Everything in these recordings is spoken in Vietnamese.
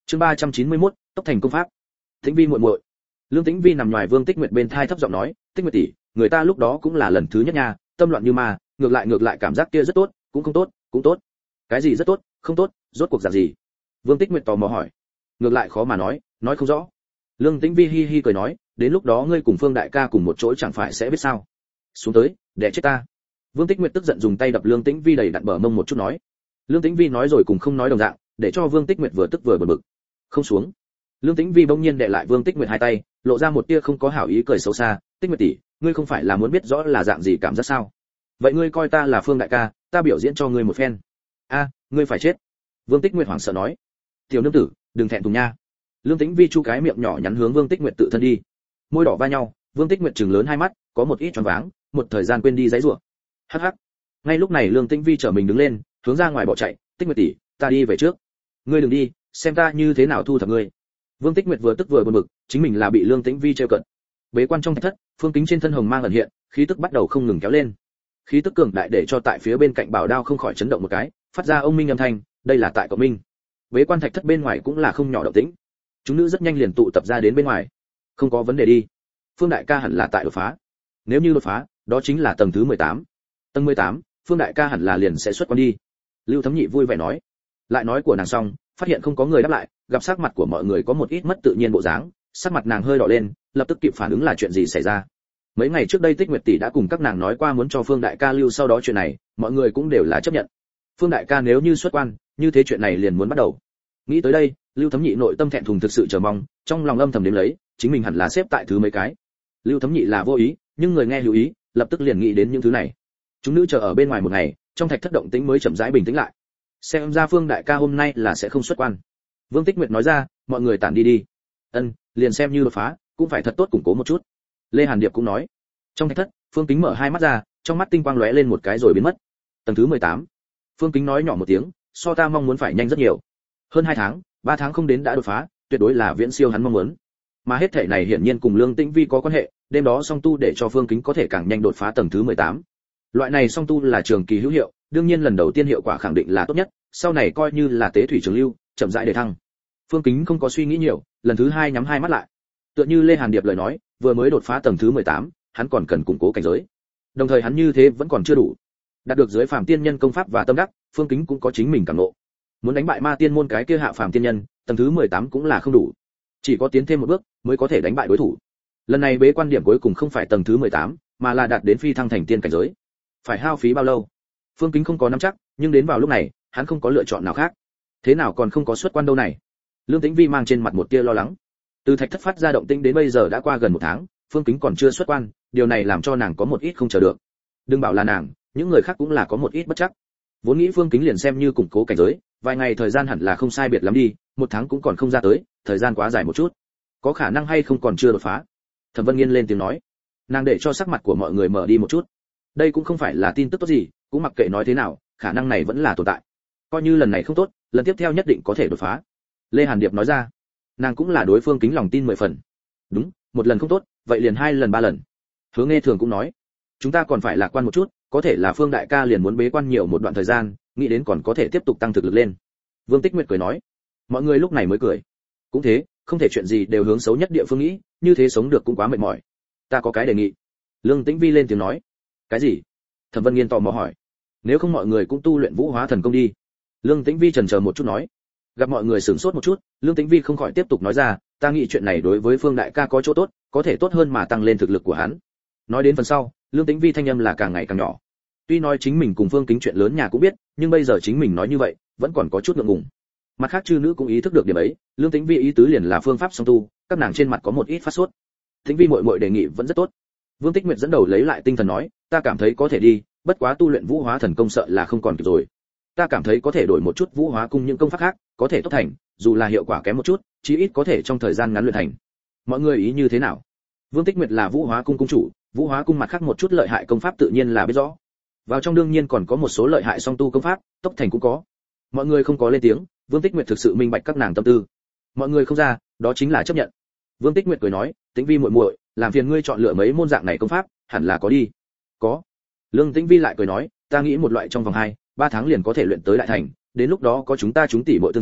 Chương 391, tốc thành công pháp. Tĩnh Vi muội muội. Lương Tĩnh Vi nằm ngoài Vương Tích Nguyệt bên thai thấp giọng nói, "Tích Nguyệt tỷ, người ta lúc đó cũng là lần thứ nhất nha, tâm loạn như ma, ngược lại cảm giác kia rất tốt, cũng không tốt, cũng tốt." "Cái gì rất tốt, không tốt, rốt cuộc dạng gì?" Vương Tích Nguyệt tò mò hỏi. "Ngược lại khó mà nói không rõ." Lương Tĩnh Vi hi hi cười nói, "Đến lúc đó ngươi cùng Phương đại ca cùng một chỗ chẳng phải sẽ biết sao?" "Xuống tới, để chết ta." Vương Tích Nguyệt tức giận dùng tay đập Lương Tĩnh Vi đầy đặn bờ mông một chút nói. Lương Tĩnh Vi nói rồi cùng không nói đồng dạng, để cho Vương Tích Nguyệt vừa tức vừa bực bực. "Không xuống." Lương Tĩnh Vi bỗng nhiên đè lại Vương Tích Nguyệt hai tay, lộ ra một tia không có hảo ý cười xấu xa, "Tích Nguyệt tỷ, ngươi không phải là muốn biết rõ là dạng gì cảm giác sao? Vậy ngươi coi ta là Phương đại ca, ta biểu diễn cho ngươi một phen." "A, ngươi phải chết." Vương Tích Nguyệt hoảng sợ nói. "Tiểu nương tử, đừng thẹn thùng nha." Lương Tĩnh Vi chu cái miệng nhỏ nhắn hướng Vương Tích Nguyệt tự thân đi. Môi đỏ va nhau, Vương Tích Nguyệt trừng lớn hai mắt, có một ít choáng váng, một thời gian quên đi giãy giụa. Hắc hắc. Ngay lúc này Lương Tĩnh Vi trở mình đứng lên, hướng ra ngoài bỏ chạy, "Tích Nguyệt tỷ, ta đi về trước." "Ngươi đừng đi, xem ta như thế nào thu thập ngươi." Vương Tích Nguyệt vừa tức vừa buồn bực, chính mình là bị Lương Tĩnh Vi trêu cận. Bế quan trong thạch thất, Phương Kính trên thân hồng mang ẩn hiện, khí tức bắt đầu không ngừng kéo lên. Khí tức cường đại để cho tại phía bên cạnh bảo đao không khỏi chấn động một cái, phát ra ông minh âm thanh, đây là tại cộng minh. Bế quan thạch thất bên ngoài cũng là không nhỏ động tĩnh. Chúng nữ rất nhanh liền tụ tập ra đến bên ngoài. Không có vấn đề đi. Phương đại ca hẳn là tại đột phá. Nếu như đột phá, đó chính là tầng thứ 18. Tầng 18, Phương đại ca hẳn là liền sẽ xuất quan đi. Lưu Thấm Nhị vui vẻ nói. Lại nói của nàng xong, phát hiện không có người đáp lại, gặp sắc mặt của mọi người có một ít mất tự nhiên bộ dáng, sắc mặt nàng hơi đỏ lên, lập tức kịp phản ứng là chuyện gì xảy ra. Mấy ngày trước đây Tích Nguyệt tỷ đã cùng các nàng nói qua muốn cho Phương đại ca lưu, sau đó chuyện này, mọi người cũng đều là chấp nhận. Phương đại ca nếu như xuất quan, như thế chuyện này liền muốn bắt đầu. Nghĩ tới đây, Lưu Thấm Nhị nội tâm thẹn thùng thực sự chờ mong, trong lòng âm thầm đếm lấy, chính mình hẳn là xếp tại thứ mấy cái. Lưu Thấm Nhị là vô ý, nhưng người nghe lưu ý, lập tức liền nghĩ đến những thứ này. Chúng nữ chờ ở bên ngoài một ngày, trong thạch thất động tĩnh mới chậm rãi bình tĩnh lại. Xem ra Phương đại ca hôm nay là sẽ không xuất quan. Vương Tích Nguyệt nói ra, mọi người tản đi đi. Ân, liền xem như đột phá, cũng phải thật tốt củng cố một chút. Lê Hàn Điệp cũng nói. Trong thạch thất, Phương Kính mở hai mắt ra, trong mắt tinh quang lóe lên một cái rồi biến mất. Tầng thứ 18. Phương Kính nói nhỏ một tiếng, so ta mong muốn phải nhanh rất nhiều. Hơn 2 tháng, 3 tháng không đến đã đột phá, tuyệt đối là viễn siêu hắn mong muốn. Mà hết thể này hiển nhiên cùng Lương Tĩnh Vi có quan hệ, đêm đó song tu để cho Phương Kính có thể càng nhanh đột phá tầng thứ 18. Loại này song tu là trường kỳ hữu hiệu, đương nhiên lần đầu tiên hiệu quả khẳng định là tốt nhất, sau này coi như là tế thủy trường lưu, chậm rãi để thăng. Phương Kính không có suy nghĩ nhiều, lần thứ 2 nhắm hai mắt lại. Tựa như Lê Hàn Điệp lời nói, vừa mới đột phá tầng thứ 18, hắn còn cần củng cố cảnh giới. Đồng thời hắn như thế vẫn còn chưa đủ. Đạt được dưới phàm tiên nhân công pháp và tâm đắc, Phương Kính cũng có chính mình cảm ngộ. Muốn đánh bại ma tiên môn cái kia hạ phàm tiên nhân, tầng thứ 18 cũng là không đủ. Chỉ có tiến thêm một bước mới có thể đánh bại đối thủ. Lần này bế quan điểm cuối cùng không phải tầng thứ 18, mà là đạt đến phi thăng thành tiên cảnh giới. Phải hao phí bao lâu? Phương Kính không có nắm chắc, nhưng đến vào lúc này, hắn không có lựa chọn nào khác. Thế nào còn không có xuất quan đâu này? Lương Tĩnh Vi mang trên mặt một tia lo lắng. Từ thạch thất phát ra động tĩnh đến bây giờ đã qua gần 1 tháng, Phương Kính còn chưa xuất quan, điều này làm cho nàng có một ít không chờ được. Đừng bảo là nàng, những người khác cũng là có một ít bất chắc. Vốn nghĩ Phương Kính liền xem như củng cố cảnh giới, vài ngày thời gian hẳn là không sai biệt lắm đi, 1 tháng cũng còn không ra tới, thời gian quá dài một chút. Có khả năng hay không còn chưa đột phá? Thẩm Vân Nghiên lên tiếng nói. Nàng để cho sắc mặt của mọi người mở đi một chút. Đây cũng không phải là tin tức tốt gì, cũng mặc kệ nói thế nào, khả năng này vẫn là tồn tại. Coi như lần này không tốt, lần tiếp theo nhất định có thể đột phá. Lê Hàn Điệp nói ra. Nàng cũng là đối Phương Kính lòng tin 10 phần. Đúng, một lần không tốt, vậy liền 2 lần 3 lần. Hứa Nghe Thường cũng nói, chúng ta còn phải lạc quan một chút, có thể là Phương đại ca liền muốn bế quan nhiều một đoạn thời gian, nghĩ đến còn có thể tiếp tục tăng thực lực lên. Vương Tích Nguyệt cười nói. Mọi người lúc này mới cười. Cũng thế, không thể chuyện gì đều hướng xấu nhất địa phương nghĩ, như thế sống được cũng quá mệt mỏi. Ta có cái đề nghị. Lương Tĩnh Vi lên tiếng nói. Cái gì? Thẩm Vân Nghiên tò mò hỏi. Nếu không mọi người cũng tu luyện Vũ Hóa Thần Công đi. Lương Tĩnh Vi chần chờ một chút nói. Gặp mọi người sửng sốt một chút, Lương Tĩnh Vi không khỏi tiếp tục nói ra, ta nghĩ chuyện này đối với Phương đại ca có chỗ tốt, có thể tốt hơn mà tăng lên thực lực của hắn. Nói đến phần sau, Lương Tĩnh Vi thanh âm là càng ngày càng nhỏ. Tuy nói chính mình cùng Phương Kính chuyện lớn nhà cũng biết, nhưng bây giờ chính mình nói như vậy, vẫn còn có chút ngượng ngùng. Mặt khác chư nữ cũng ý thức được điểm ấy, Lương Tĩnh Vi ý tứ liền là phương pháp song tu, các nàng trên mặt có một ít phát sốt. Tĩnh Vi muội muội đề nghị vẫn rất tốt. Vương Tích Nguyệt dẫn đầu lấy lại tinh thần nói, ta cảm thấy có thể đi, bất quá tu luyện Vũ Hóa Thần Công sợ là không còn kịp rồi. Ta cảm thấy có thể đổi một chút Vũ Hóa Cung những công pháp khác, có thể tốt thành, dù là hiệu quả kém một chút, chí ít có thể trong thời gian ngắn luyện thành. Mọi người ý như thế nào? Vương Tích Nguyệt là Vũ Hóa Cung cung chủ, Vũ Hóa Cung mặt khác một chút lợi hại công pháp tự nhiên là biết rõ. Vào trong đương nhiên còn có một số lợi hại song tu công pháp, tốc thành cũng có. Mọi người không có lên tiếng, Vương Tích Nguyệt thực sự minh bạch các nàng tâm tư. Mọi người không ra, đó chính là chấp nhận. Vương Tích Nguyệt cười nói, Tĩnh Vi muội muội, làm phiền ngươi chọn lựa mấy môn dạng này công pháp, hẳn là có đi. Có. Lương Tĩnh Vi lại cười nói, ta nghĩ một loại trong vòng 2, 3 tháng liền có thể luyện tới đại thành, đến lúc đó có chúng ta chúng tỷ muội tương trợ,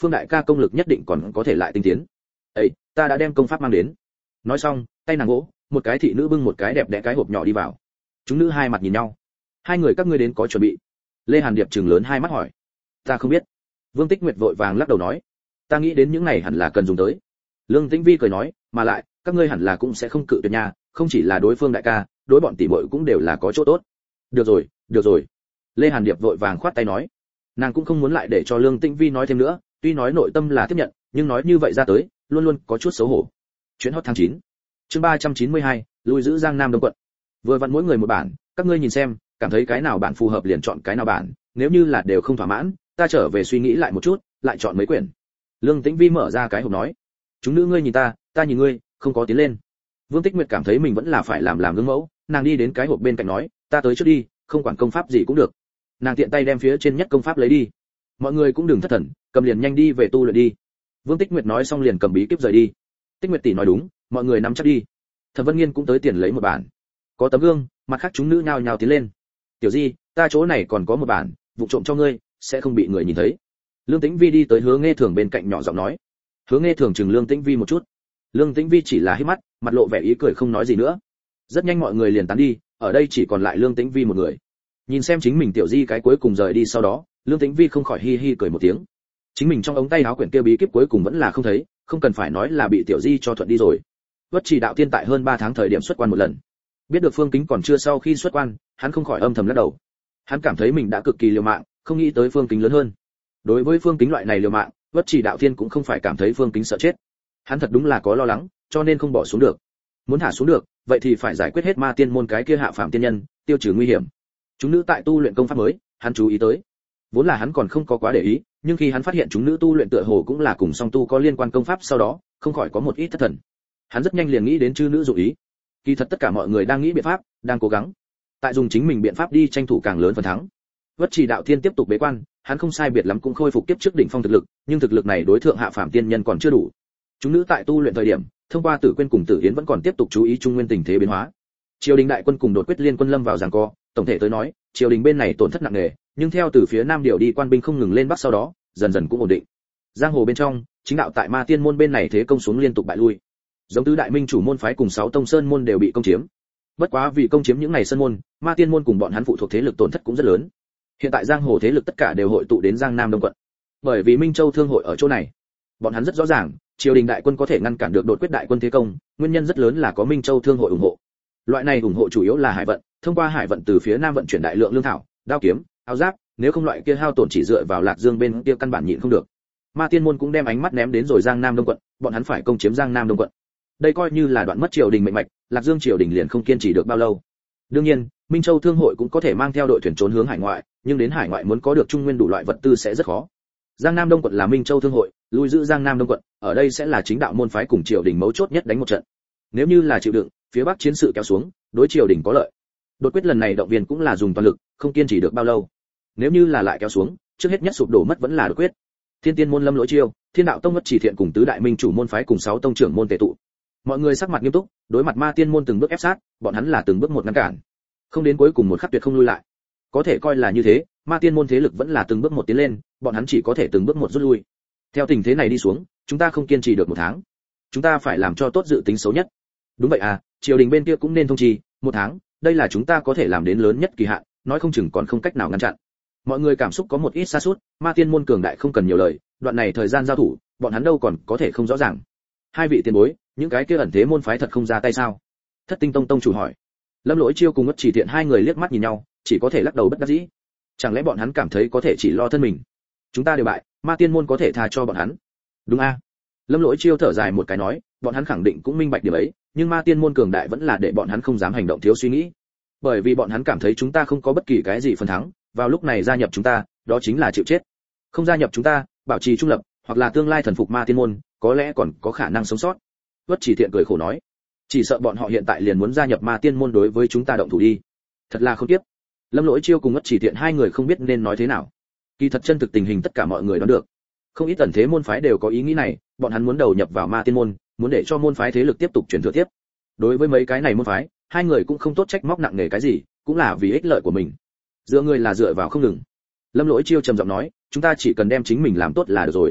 Phương đại ca công lực nhất định còn có thể lại tinh tiến. "Ê, ta đã đem công pháp mang đến." Nói xong, tay nàng gỗ, một cái thị nữ bưng một cái đẹp đẽ cái hộp nhỏ đi vào. Chúng nữ hai mặt nhìn nhau. "Hai người các ngươi đến có chuẩn bị?" Lê Hàn Điệp trừng lớn hai mắt hỏi. "Ta không biết." Vương Tích Nguyệt vội vàng lắc đầu nói. "Ta nghĩ đến những này hẳn là cần dùng tới." Lương Tĩnh Vi cười nói, "Mà lại, các ngươi hẳn là cũng sẽ không cự tuyệt nhà, không chỉ là đối Phương đại ca, đối bọn tỷ muội cũng đều là có chỗ tốt." "Được rồi, được rồi." Lê Hàn Điệp vội vàng khoát tay nói. Nàng cũng không muốn lại để cho Lương Tĩnh Vi nói thêm nữa, tuy nói nội tâm là tiếp nhận, nhưng nói như vậy ra tới, luôn luôn có chút xấu hổ. Chuyện hot tháng 9. Chương 392, lui giữ Giang Nam Đông quận. Vừa vặn mỗi người một bản, các ngươi nhìn xem, cảm thấy cái nào bản phù hợp liền chọn cái nào bản, nếu như là đều không thỏa mãn, ta trở về suy nghĩ lại một chút, lại chọn mấy quyển. Lương Tĩnh Vi mở ra cái hộp nói. Chúng nữ ngươi nhìn ta nhìn ngươi, không có tiến lên. Vương Tích Nguyệt cảm thấy mình vẫn là phải làm gương mẫu, nàng đi đến cái hộp bên cạnh nói, ta tới trước đi, không quản công pháp gì cũng được. Nàng tiện tay đem phía trên nhất công pháp lấy đi. Mọi người cũng đừng thất thần, cầm liền nhanh đi về tu luyện đi. Vương Tích Nguyệt nói xong liền cầm bí kíp rời đi. Tích Nguyệt tỷ nói đúng, mọi người nắm chắc đi. Thẩm Vân Nghiên cũng tới tiền lấy một bản. Có tấm gương, mặt khác chúng nữ nhao nhao tiến lên. Tiểu Di, ta chỗ này còn có một bản, vụ trộm cho ngươi, sẽ không bị người nhìn thấy. Lương Tĩnh Vi đi tới Hứa Nghe Thường bên cạnh nhỏ giọng nói. Hứa Nghe Thường chừng Lương Tĩnh Vi một chút. Lương Tĩnh Vi chỉ là híp mắt, mặt lộ vẻ ý cười không nói gì nữa. Rất nhanh mọi người liền tán đi, ở đây chỉ còn lại Lương Tĩnh Vi một người. Nhìn xem chính mình Tiểu Di cái cuối cùng rời đi sau đó, Lương Tĩnh Vi không khỏi hi hi cười một tiếng. Chính mình trong ống tay áo quyển kia bí kíp cuối cùng vẫn là không thấy, không cần phải nói là bị Tiểu Di cho thuận đi rồi. Vất Chỉ đạo tiên tại hơn 3 tháng thời điểm xuất quan một lần. Biết được Phương Kính còn chưa sau khi xuất quan, hắn không khỏi âm thầm lắc đầu. Hắn cảm thấy mình đã cực kỳ liều mạng, không nghĩ tới Phương Kính lớn hơn. Đối với Phương Kính loại này liều mạng, Vất Chỉ đạo tiên cũng không phải cảm thấy Phương Kính sợ chết. Hắn thật đúng là có lo lắng, cho nên không bỏ xuống được. Muốn thả xuống được, vậy thì phải giải quyết hết ma tiên môn cái kia hạ phạm tiên nhân, tiêu trừ nguy hiểm. Chúng nữ tại tu luyện công pháp mới, hắn chú ý tới. Vốn là hắn còn không có quá để ý, nhưng khi hắn phát hiện chúng nữ tu luyện tựa hồ cũng là cùng song tu có liên quan công pháp sau đó, không khỏi có một ít thất thần. Hắn rất nhanh liền nghĩ đến chư nữ dụng ý. Kỳ thật tất cả mọi người đang nghĩ biện pháp, đang cố gắng tại dùng chính mình biện pháp đi tranh thủ càng lớn phần thắng. Vất Chỉ đạo thiên tiếp tục bế quan, hắn không sai biệt lắm cũng khôi phục kiếp trước đỉnh phong thực lực, nhưng thực lực này đối thượng hạ phàm tiên nhân còn chưa đủ. Chúng nữ tại tu luyện thời điểm, thông qua Tử Quyên cùng Tử Yến vẫn còn tiếp tục chú ý trung nguyên tình thế biến hóa. Triều đình đại quân cùng đột quyết liên quân lâm vào giằng co, tổng thể tới nói, triều đình bên này tổn thất nặng nề, nhưng theo từ phía nam điều đi quan binh không ngừng lên bắc sau đó, dần dần cũng ổn định. Giang hồ bên trong, chính đạo tại Ma Tiên môn bên này thế công xuống liên tục bại lui. Giống tứ đại minh chủ môn phái cùng 6 tông sơn môn đều bị công chiếm. Bất quá vì công chiếm những này sơn môn, Ma Tiên môn cùng bọn hắn phụ thuộc thế lực tổn thất cũng rất lớn. Hiện tại giang hồ thế lực tất cả đều hội tụ đến Giang Nam Đông quận. Bởi vì Minh Châu thương hội ở chỗ này, bọn hắn rất rõ ràng, triều đình đại quân có thể ngăn cản được đột quyết đại quân thế công, nguyên nhân rất lớn là có Minh Châu thương hội ủng hộ. Loại này ủng hộ chủ yếu là hải vận, thông qua hải vận từ phía nam vận chuyển đại lượng lương thảo, đao kiếm, áo giáp, nếu không loại kia hao tổn chỉ dựa vào Lạc Dương bên kia căn bản nhịn không được. Ma Tiên môn cũng đem ánh mắt ném đến rồi Giang Nam Đông quận, bọn hắn phải công chiếm Giang Nam Đông quận. Đây coi như là đoạn mất triều đình mệnh mạch, Lạc Dương triều đình liền không kiên trì được bao lâu. Đương nhiên, Minh Châu thương hội cũng có thể mang theo đội thuyền trốn hướng hải ngoại, nhưng đến hải ngoại muốn có được trung nguyên đủ loại vật tư sẽ rất khó. Giang Nam Đông quận là Minh Châu thương hội, lui giữ Giang Nam Đông quận, ở đây sẽ là chính đạo môn phái cùng triều đình mấu chốt nhất đánh một trận. Nếu như là chịu đựng, phía bắc chiến sự kéo xuống, đối triều đình có lợi. Đột quyết lần này động viên cũng là dùng toàn lực, không kiên trì được bao lâu. Nếu như là lại kéo xuống, trước hết nhất sụp đổ mất vẫn là đột quyết. Thiên Tiên môn Lâm Lỗi Chiêu, Thiên đạo tông Mất Chỉ Thiện cùng tứ đại minh chủ môn phái cùng 6 tông trưởng môn tề tụ. Mọi người sắc mặt nghiêm túc, đối mặt Ma Tiên môn từng bước ép sát, bọn hắn là từng bước một ngăn cản, không đến cuối cùng một khắc tuyệt không lui lại. Có thể coi là như thế, Ma Tiên môn thế lực vẫn là từng bước một tiến lên, bọn hắn chỉ có thể từng bước một rút lui. Theo tình thế này đi xuống, chúng ta không kiên trì được 1 tháng. Chúng ta phải làm cho tốt dự tính xấu nhất. Đúng vậy à, triều đình bên kia cũng nên thông trì, 1 tháng, đây là chúng ta có thể làm đến lớn nhất kỳ hạn, nói không chừng còn không cách nào ngăn chặn. Mọi người cảm xúc có một ít sa sút, Ma Tiên môn cường đại không cần nhiều lời, đoạn này thời gian giao thủ, bọn hắn đâu còn có thể không rõ ràng. Hai vị tiền bối, những cái kia ẩn thế môn phái thật không ra tay sao? Thất Tinh tông tông chủ hỏi. Lâm Lỗi Chiêu cùng Mất Chỉ Thiện hai người liếc mắt nhìn nhau, chỉ có thể lắc đầu bất đắc dĩ. Chẳng lẽ bọn hắn cảm thấy có thể chỉ lo thân mình? Chúng ta đều bại, Ma Tiên môn có thể tha cho bọn hắn. Đúng a? Lâm Lỗi Chiêu thở dài một cái nói, bọn hắn khẳng định cũng minh bạch điểm ấy, nhưng Ma Tiên môn cường đại vẫn là để bọn hắn không dám hành động thiếu suy nghĩ. Bởi vì bọn hắn cảm thấy chúng ta không có bất kỳ cái gì phần thắng, vào lúc này gia nhập chúng ta, đó chính là chịu chết. Không gia nhập chúng ta, bảo trì trung lập, hoặc là tương lai thần phục Ma Tiên môn, có lẽ còn có khả năng sống sót. Vất Chỉ Thiện cười khổ nói, chỉ sợ bọn họ hiện tại liền muốn gia nhập Ma Tiên môn đối với chúng ta động thủ đi. Thật là không tiếp. Lâm Lỗi Chiêu cùng Vất Chỉ Thiện hai người không biết nên nói thế nào. Kỳ thật chân thực tình hình tất cả mọi người đoán được. Không ít ẩn thế môn phái đều có ý nghĩ này, bọn hắn muốn đầu nhập vào Ma Tiên môn, muốn để cho môn phái thế lực tiếp tục truyền thừa tiếp. Đối với mấy cái này môn phái, hai người cũng không tốt trách móc nặng nề cái gì, cũng là vì ích lợi của mình. Dựa người là dựa vào không ngừng. Lâm Lỗi Chiêu trầm giọng nói, chúng ta chỉ cần đem chính mình làm tốt là được rồi.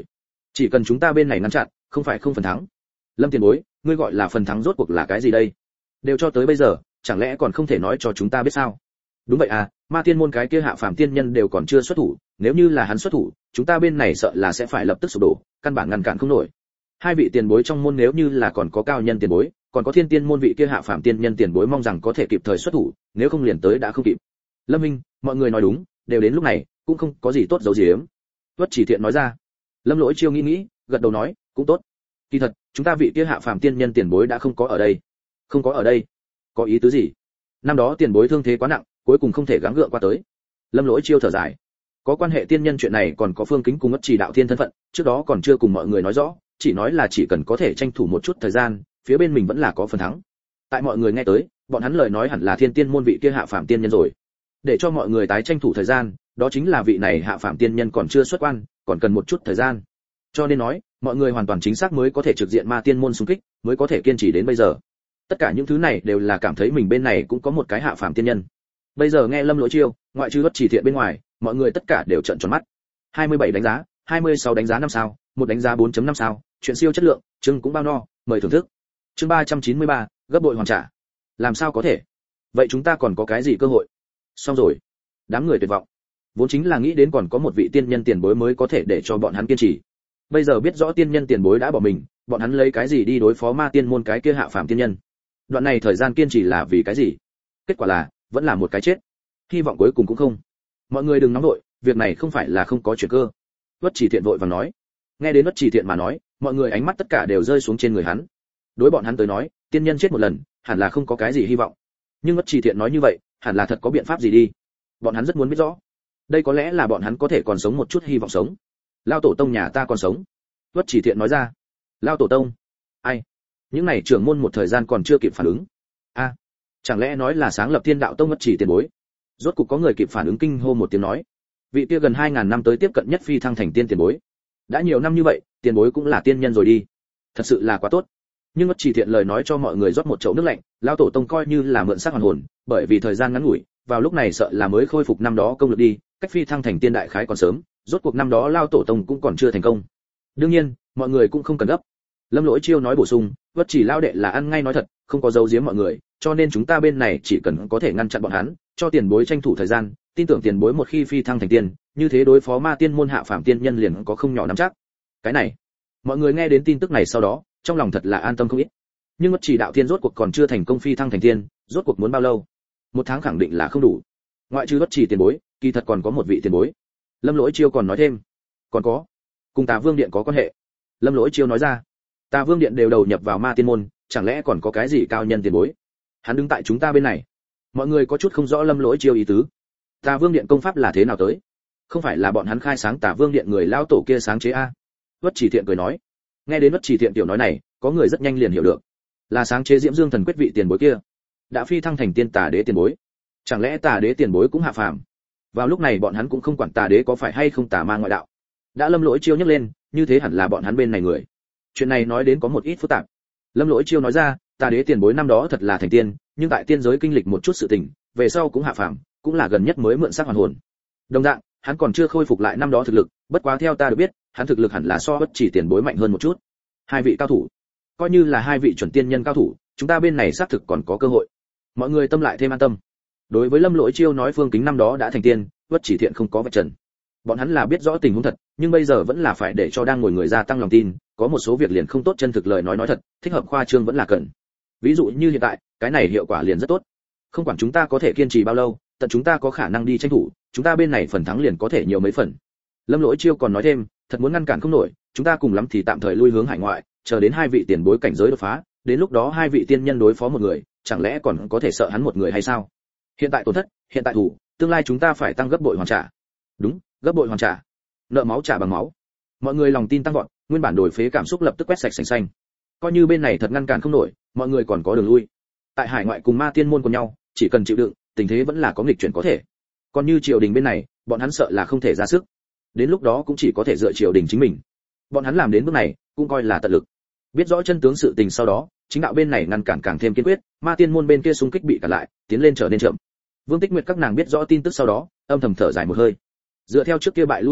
Chỉ cần chúng ta bên này ngăn chặn, không phải không phần thắng. Lâm tiền bối, ngươi gọi là phần thắng rốt cuộc là cái gì đây? Đều cho tới bây giờ, chẳng lẽ còn không thể nói cho chúng ta biết sao? Đúng vậy à, ma tiên môn cái kia hạ phàm tiên nhân đều còn chưa xuất thủ, nếu như là hắn xuất thủ, chúng ta bên này sợ là sẽ phải lập tức sụp đổ, căn bản ngăn cản không nổi. Hai vị tiền bối trong môn nếu như là còn có cao nhân tiền bối, còn có thiên tiên môn vị kia hạ phàm tiên nhân tiền bối mong rằng có thể kịp thời xuất thủ, nếu không liền tới đã không kịp. Lâm Minh, mọi người nói đúng, đều đến lúc này, cũng không có gì tốt giấu giếm. Tuất Chỉ Thiện nói ra. Lâm Lỗi Chiêu nghĩ, gật đầu nói, cũng tốt. Kỳ thật, chúng ta vị kia hạ phàm tiên nhân tiền bối đã không có ở đây. Không có ở đây? Có ý tứ gì? Năm đó tiền bối thương thế quá nặng, cuối cùng không thể gắng gượng qua tới. Lâm Lỗi Chiêu thở dài. Có quan hệ tiên nhân chuyện này còn có Phương Kính cùng Ngất Chỉ đạo thiên thân phận, trước đó còn chưa cùng mọi người nói rõ, chỉ nói là chỉ cần có thể tranh thủ một chút thời gian, phía bên mình vẫn là có phần thắng. Tại mọi người nghe tới, bọn hắn lời nói hẳn là thiên tiên môn vị kia hạ phàm tiên nhân rồi. Để cho mọi người tái tranh thủ thời gian, đó chính là vị này hạ phàm tiên nhân còn chưa xuất quan, còn cần một chút thời gian. Cho nên nói, mọi người hoàn toàn chính xác mới có thể trực diện ma tiên môn xung kích, mới có thể kiên trì đến bây giờ. Tất cả những thứ này đều là cảm thấy mình bên này cũng có một cái hạ phàm tiên nhân. Bây giờ nghe Lâm Lỗi Chiêu, ngoại trừ Bất Chỉ Thiện bên ngoài, mọi người tất cả đều trợn tròn mắt. 27 đánh giá, 26 đánh giá 5 sao, một đánh giá 4.5 sao, chuyện siêu chất lượng, chương cũng bao no, mời thưởng thức. Chương 393, gấp bội hoàn trả. Làm sao có thể? Vậy chúng ta còn có cái gì cơ hội? Xong rồi. Đám người tuyệt vọng. Vốn chính là nghĩ đến còn có một vị tiên nhân tiền bối mới có thể để cho bọn hắn kiên trì. Bây giờ biết rõ tiên nhân tiền bối đã bỏ mình, bọn hắn lấy cái gì đi đối phó ma tiên môn cái kia hạ phàm tiên nhân? Đoạn này thời gian kiên trì là vì cái gì? Kết quả là vẫn là một cái chết. Hy vọng cuối cùng cũng không. Mọi người đừng nóng nội, việc này không phải là không có chuyển cơ. Bất Chỉ Thiện vội vàng nói. Nghe đến Bất Chỉ Thiện mà nói, mọi người ánh mắt tất cả đều rơi xuống trên người hắn. Đối bọn hắn tới nói, tiên nhân chết một lần, hẳn là không có cái gì hy vọng. Nhưng Bất Chỉ Thiện nói như vậy, hẳn là thật có biện pháp gì đi. Bọn hắn rất muốn biết rõ. Đây có lẽ là bọn hắn có thể còn sống một chút hy vọng sống. Lao tổ tông nhà ta còn sống. Bất Chỉ Thiện nói ra. Lao tổ tông? Ai? Những này trưởng môn một thời gian còn chưa kịp phản ứng. A, chẳng lẽ nói là sáng lập Thiên Đạo Tông Bất Chỉ tiền bối? Rốt cục có người kịp phản ứng, kinh hô một tiếng nói. Vị kia gần 2000 năm tới tiếp cận nhất phi thăng thành tiên tiền bối. Đã nhiều năm như vậy, tiền bối cũng là tiên nhân rồi đi. Thật sự là quá tốt. Nhưng Bất Chỉ Thiện lời nói cho mọi người rót một chậu nước lạnh, Lao tổ tông coi như là mượn xác hoàn hồn, bởi vì thời gian ngắn ngủi, vào lúc này sợ là mới khôi phục năm đó công lực đi, cách phi thăng thành tiên đại khái còn sớm, rốt cuộc năm đó Lao tổ tông cũng còn chưa thành công. Đương nhiên, mọi người cũng không cần gấp. Lâm Lỗi Chiêu nói bổ sung, Bất Chỉ lao đệ là ăn ngay nói thật, không có giấu giếm mọi người, cho nên chúng ta bên này chỉ cần có thể ngăn chặn bọn hắn, cho tiền bối tranh thủ thời gian, tin tưởng tiền bối một khi phi thăng thành tiên, như thế đối phó ma tiên môn hạ phàm tiên nhân liền có không nhỏ nắm chắc. Cái này, mọi người nghe đến tin tức này sau đó, trong lòng thật là an tâm không ít. Nhưng Bất Chỉ đạo thiên rốt cuộc còn chưa thành công phi thăng thành tiên, rốt cuộc muốn bao lâu? 1 tháng khẳng định là không đủ. Ngoại trừ Bất Chỉ tiền bối, kỳ thật còn có một vị tiền bối. Lâm Lỗi Chiêu còn nói thêm, còn có, cùng Tà Vương điện có quan hệ. Lâm Lỗi Chiêu nói ra. Tà Vương điện đều đầu nhập vào ma tiên môn, chẳng lẽ còn có cái gì cao nhân tiền bối? Hắn đứng tại chúng ta bên này. Mọi người có chút không rõ Lâm Lỗi Chiêu ý tứ. Tà Vương điện công pháp là thế nào tới? Không phải là bọn hắn khai sáng Tà Vương điện người lao tổ kia sáng chế a? Bất Chỉ Thiện cười nói. Nghe đến Bất Chỉ Thiện tiểu nói này, có người rất nhanh liền hiểu được. Là sáng chế Diễm Dương thần quyết vị tiền bối kia. Đã phi thăng thành tiên Tà đế tiền bối. Chẳng lẽ Tà đế tiền bối cũng hạ phàm? Vào lúc này bọn hắn cũng không quản Tà đế có phải hay không tà ma ngoại đạo. Đã Lâm Lỗi Chiêu nhắc lên, như thế hẳn là bọn hắn bên này người. Chuyện này nói đến có một ít phức tạp. Lâm Lỗi Chiêu nói ra, Tà đế tiền bối năm đó thật là thành tiên, nhưng tại tiên giới kinh lịch một chút sự tình, về sau cũng hạ phàm, cũng là gần nhất mới mượn xác hoàn hồn. Đồng dạng, hắn còn chưa khôi phục lại năm đó thực lực, bất quá theo ta được biết, hắn thực lực hẳn là so Bất Chỉ tiền bối mạnh hơn một chút. Hai vị cao thủ, coi như là hai vị chuẩn tiên nhân cao thủ, chúng ta bên này xác thực còn có cơ hội. Mọi người tâm lại thêm an tâm. Đối với Lâm Lỗi Chiêu nói Phương Kính năm đó đã thành tiên, Bất Chỉ Thiện không có vạch trần. Bọn hắn là biết rõ tình huống thật, nhưng bây giờ vẫn là phải để cho đang ngồi người gia tăng lòng tin, có một số việc liền không tốt chân thực lời nói thật, thích hợp khoa trương vẫn là cần. Ví dụ như hiện tại, cái này hiệu quả liền rất tốt. Không quản chúng ta có thể kiên trì bao lâu, tận chúng ta có khả năng đi tranh thủ, chúng ta bên này phần thắng liền có thể nhiều mấy phần. Lâm Lỗi Chiêu còn nói thêm, thật muốn ngăn cản không nổi, chúng ta cùng lắm thì tạm thời lui hướng hải ngoại, chờ đến hai vị tiền bối cảnh giới đột phá, đến lúc đó hai vị tiên nhân đối phó một người, chẳng lẽ còn có thể sợ hắn một người hay sao? Hiện tại tổn thất, hiện tại thủ, tương lai chúng ta phải tăng gấp bội hoàn trả. Đúng, gấp bội hoàn trả. Nợ máu trả bằng máu. Mọi người lòng tin tăng vọt, nguyên bản đổi phế cảm xúc lập tức quét sạch sành xanh. Coi như bên này thật ngăn cản không nổi, mọi người còn có đường lui. Tại hải ngoại cùng ma tiên môn cùng nhau, chỉ cần chịu đựng, tình thế vẫn là có nghịch chuyển có thể. Còn như triều đình bên này, bọn hắn sợ là không thể ra sức. Đến lúc đó cũng chỉ có thể dựa triều đình chính mình. Bọn hắn làm đến bước này, cũng coi là tận lực. Biết rõ chân tướng sự tình sau đó, chính đạo bên này ngăn cản càng thêm kiên quyết, ma tiên môn bên kia xung kích bị cản lại, tiến lên trở nên chậm. Vương Tích Nguyệt các nàng biết rõ tin tức sau đó, âm thầm thở dài một hơi. Dựa theo trước kia bại lui tốc độ,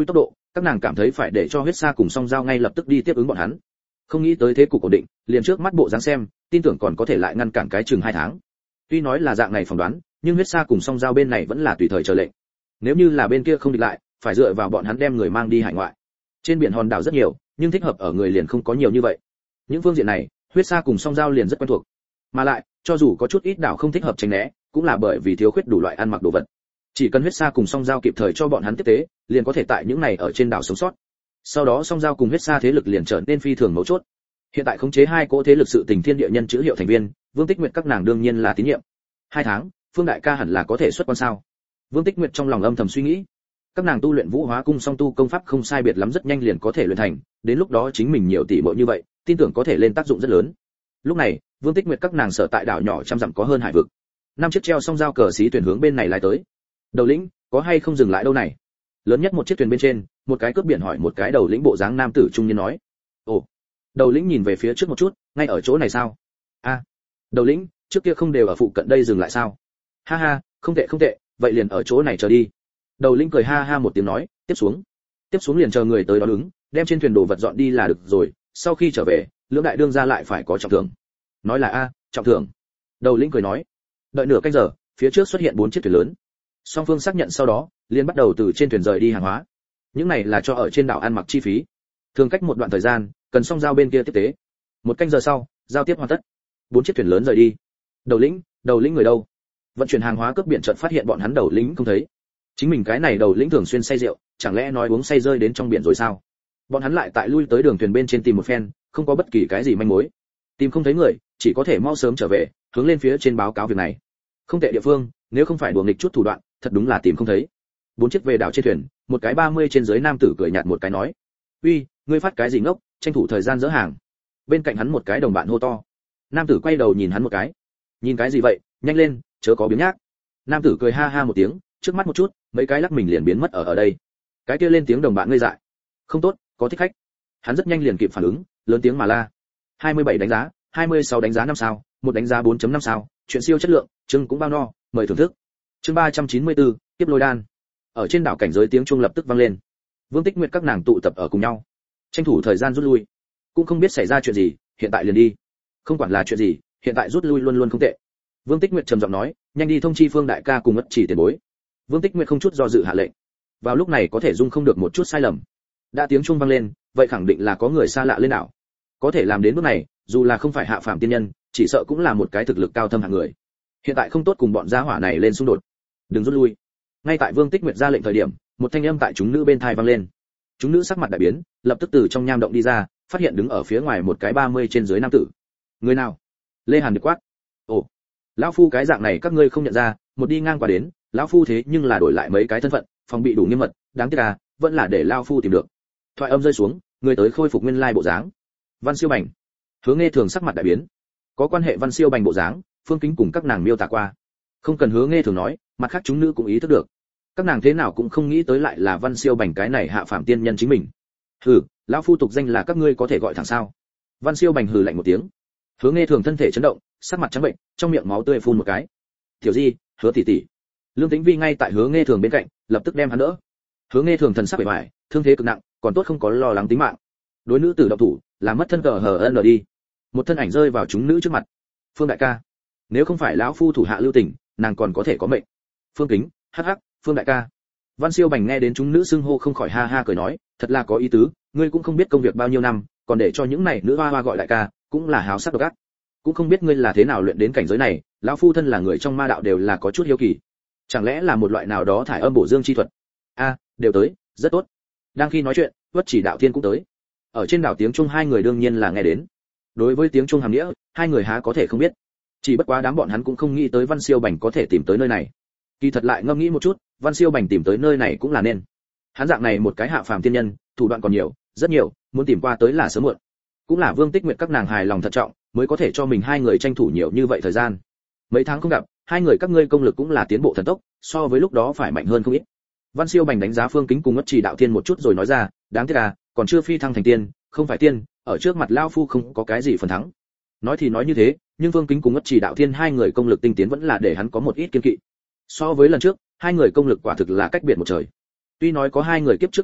các nàng cảm thấy phải để cho huyết sa cùng song giao ngay lập tức đi tiếp ứng bọn hắn. Không nghĩ tới thế cục ổn định, liền trước mắt bộ dáng xem, tin tưởng còn có thể lại ngăn cản cái chừng 2 tháng. Tuy nói là dạng này phỏng đoán, nhưng huyết sa cùng song giao bên này vẫn là tùy thời chờ lệnh. Nếu như là bên kia không địch lại, phải dựa vào bọn hắn đem người mang đi hải ngoại. Trên biển hòn đảo rất nhiều, nhưng thích hợp ở người liền không có nhiều như vậy. Những phương diện này, huyết sa cùng song giao liền rất quen thuộc. Mà lại, cho dù có chút ít đảo không thích hợp tránh né, cũng là bởi vì thiếu khuyết đủ loại ăn mặc đồ vật. Chỉ cần huyết sa cùng song giao kịp thời cho bọn hắn tiếp tế, liền có thể tại những này ở trên đảo sống sót. Sau đó song giao cùng huyết sa thế lực liền trở nên phi thường mấu chốt. Hiện tại khống chế 2 cỗ thế lực sự tình thiên địa nhân chữ hiệu thành viên, Vương Tích Nguyệt các nàng đương nhiên là tín nhiệm. 2 tháng, Phương đại ca hẳn là có thể xuất quan sao? Vương Tích Nguyệt trong lòng âm thầm suy nghĩ. Các nàng tu luyện Vũ Hóa Cung song tu công pháp không sai biệt lắm rất nhanh liền có thể luyện thành, đến lúc đó chính mình nhiều tỷ muội như vậy, tin tưởng có thể lên tác dụng rất lớn. Lúc này, Vương Tích Nguyệt các nàng sở tại đảo nhỏ trăm dặm có hơn hải vực. 5 chiếc treo song giao cờ xí thuyền hướng bên này lái tới. Đầu lĩnh, có hay không dừng lại đâu này? Lớn nhất một chiếc thuyền bên trên, một cái cướp biển hỏi một cái đầu lĩnh bộ dáng nam tử trung niên nói. Ồ. Đầu lĩnh nhìn về phía trước một chút, ngay ở chỗ này sao? A. Đầu lĩnh, trước kia không đều ở phụ cận đây dừng lại sao? Ha ha, không tệ, vậy liền ở chỗ này chờ đi. Đầu lĩnh cười ha ha một tiếng nói, tiếp xuống liền chờ người tới đó đứng, đem trên thuyền đồ vật dọn đi là được rồi, sau khi trở về, lưỡng đại đương ra lại phải có trọng thưởng. Nói là a, trọng thưởng. Đầu lĩnh cười nói. Đợi nửa canh giờ, phía trước xuất hiện 4 chiếc thuyền lớn. Song phương xác nhận sau đó, liền bắt đầu từ trên thuyền rời đi hàng hóa. Những này là cho ở trên đảo ăn mặc chi phí. Thường cách một đoạn thời gian, cần song giao bên kia tiếp tế. 1 canh giờ sau, giao tiếp hoàn tất. 4 chiếc thuyền lớn rời đi. Đầu lĩnh người đâu? Vận chuyển hàng hóa cướp biển chợt phát hiện bọn hắn đầu lĩnh không thấy. Chính mình cái này đầu lĩnh thường xuyên say rượu, chẳng lẽ nói uống say rơi đến trong biển rồi sao? Bọn hắn lại tại lui tới đường thuyền bên trên tìm một phen, không có bất kỳ cái gì manh mối. Tìm không thấy người, chỉ có thể mau sớm trở về, hướng lên phía trên báo cáo việc này. Không tệ địa phương, nếu không phải đùa nghịch chút thủ đoạn, thật đúng là tìm không thấy. 4 chiếc về đảo trên thuyền, một cái 30 trên dưới nam tử cười nhạt một cái nói: "Uy, ngươi phát cái gì ngốc, tranh thủ thời gian dỡ hàng." Bên cạnh hắn một cái đồng bạn hô to. Nam tử quay đầu nhìn hắn một cái. "Nhìn cái gì vậy, nhanh lên, chớ có biếng nhác." Nam tử cười ha ha một tiếng, trước mắt một chút, mấy cái lắc mình liền biến mất ở đây. Cái kia lên tiếng đồng bạn ngây dại. "Không tốt, có thích khách." Hắn rất nhanh liền kịp phản ứng, lớn tiếng mà la. 27 đánh giá, 26 đánh giá 5 sao, một đánh giá 4.5 sao, chuyện siêu chất lượng, chưng cũng bao no, mời thưởng thức. Chương 394, tiếp lôi đan. Ở trên đảo cảnh giới tiếng chuông lập tức vang lên. Vương Tích Nguyệt các nàng tụ tập ở cùng nhau, tranh thủ thời gian rút lui. Cũng không biết xảy ra chuyện gì, hiện tại liền đi. Không quản là chuyện gì, hiện tại rút lui luôn luôn không tệ. Vương Tích Nguyệt trầm giọng nói, nhanh đi thông chi Phương đại ca cùng Ngất Chỉ tiền bối. Vương Tích Nguyệt không chút do dự hạ lệnh. Vào lúc này có thể dung không được một chút sai lầm. Đã tiếng chuông vang lên, vậy khẳng định là có người xa lạ lên đảo. Có thể làm đến bước này, dù là không phải hạ phàm tiên nhân, chỉ sợ cũng là một cái thực lực cao thâm hạng người. Hiện tại không tốt cùng bọn gia hỏa này lên xung đột. Đừng rút lui. Ngay tại Vương Tích Nguyệt ra lệnh thời điểm, một thanh âm tại chúng nữ bên tai vang lên. Chúng nữ sắc mặt đại biến, lập tức từ trong nham động đi ra, phát hiện đứng ở phía ngoài một cái 30 trên dưới nam tử. Người nào? Lê Hàn được quát. Ồ, lão phu cái dạng này các ngươi không nhận ra, một đi ngang qua đến, lão phu thế nhưng là đổi lại mấy cái thân phận, phòng bị đủ nghiêm mật, đáng tiếc à, vẫn là để lão phu tìm được. Thoại âm rơi xuống, người tới khôi phục nguyên lai bộ dáng. Văn Siêu Bành. Hướng Nghe Thường sắc mặt đại biến. Có quan hệ Văn Siêu Bành bộ dáng, Phương Kính cùng các nàng miêu tả qua. Không cần Hướng Nghe Thường nói, mặt khác chúng nữ cũng ý thức được. Các nàng thế nào cũng không nghĩ tới lại là Văn Siêu Bành cái này hạ phạm tiên nhân chính mình. Hừ, lão phu tục danh là các ngươi có thể gọi thẳng sao? Văn Siêu Bành hừ lạnh một tiếng. Hướng Nghe Thường thân thể chấn động, sắc mặt trắng bệnh, trong miệng máu tươi phun một cái. Tiểu Di, Hứa tỷ tỷ. Lương Tĩnh Vi ngay tại Hướng Nghe Thường bên cạnh, lập tức đem hắn đỡ. Hướng Nghe Thường thần sắc bề ngoài, thương thế cực nặng, còn tốt không có lo lắng tính mạng. Đối nữ tử động thủ, làm mất thân cờ hờ ân đi. Một thân ảnh rơi vào chúng nữ trước mặt. Phương đại ca, nếu không phải lão phu thủ hạ lưu tình, nàng còn có thể có mệnh. Phương Kính, hắc hắc, Phương đại ca. Văn Siêu Bành nghe đến chúng nữ xưng hô không khỏi ha ha cười nói, thật là có ý tứ, ngươi cũng không biết công việc bao nhiêu năm, còn để cho những này nữ hoa hoa gọi đại ca, cũng là háo sắc độc ác. Cũng không biết ngươi là thế nào luyện đến cảnh giới này, lão phu thân là người trong ma đạo đều là có chút hiếu kỳ. Chẳng lẽ là một loại nào đó thải âm bổ dương chi thuật? A, đều tới, rất tốt. Đang khi nói chuyện, Uất Chỉ đạo thiên cũng tới. Ở trên đảo tiếng chuông hai người đương nhiên là nghe đến. Đối với tiếng chuông hàm nghĩa, hai người há có thể không biết. Chỉ bất quá đám bọn hắn cũng không nghĩ tới Văn Siêu Bành có thể tìm tới nơi này. Kỳ thật lại ngẫm nghĩ một chút, Văn Siêu Bành tìm tới nơi này cũng là nên. Hắn dạng này một cái hạ phàm tiên nhân, thủ đoạn còn nhiều, rất nhiều, muốn tìm qua tới là sớm muộn. Cũng là Vương Tích Nguyệt các nàng hài lòng thận trọng, mới có thể cho mình hai người tranh thủ nhiều như vậy thời gian. Mấy tháng không gặp, hai người các ngươi công lực cũng là tiến bộ thần tốc, so với lúc đó phải mạnh hơn không ít. Văn Siêu Bành đánh giá Phương Kính cùng Ngất Chỉ đạo thiên một chút rồi nói ra, đáng tiếc à, còn chưa phi thăng thành tiên, không phải tiên, ở trước mặt lão phu không có cái gì phần thắng. Nói thì nói như thế, nhưng Phương Kính cùng Ngất Chỉ đạo thiên hai người công lực tinh tiến vẫn là để hắn có một ít kiên kỵ. So với lần trước, hai người công lực quả thực là cách biệt một trời. Tuy nói có hai người kiếp trước quan hệ,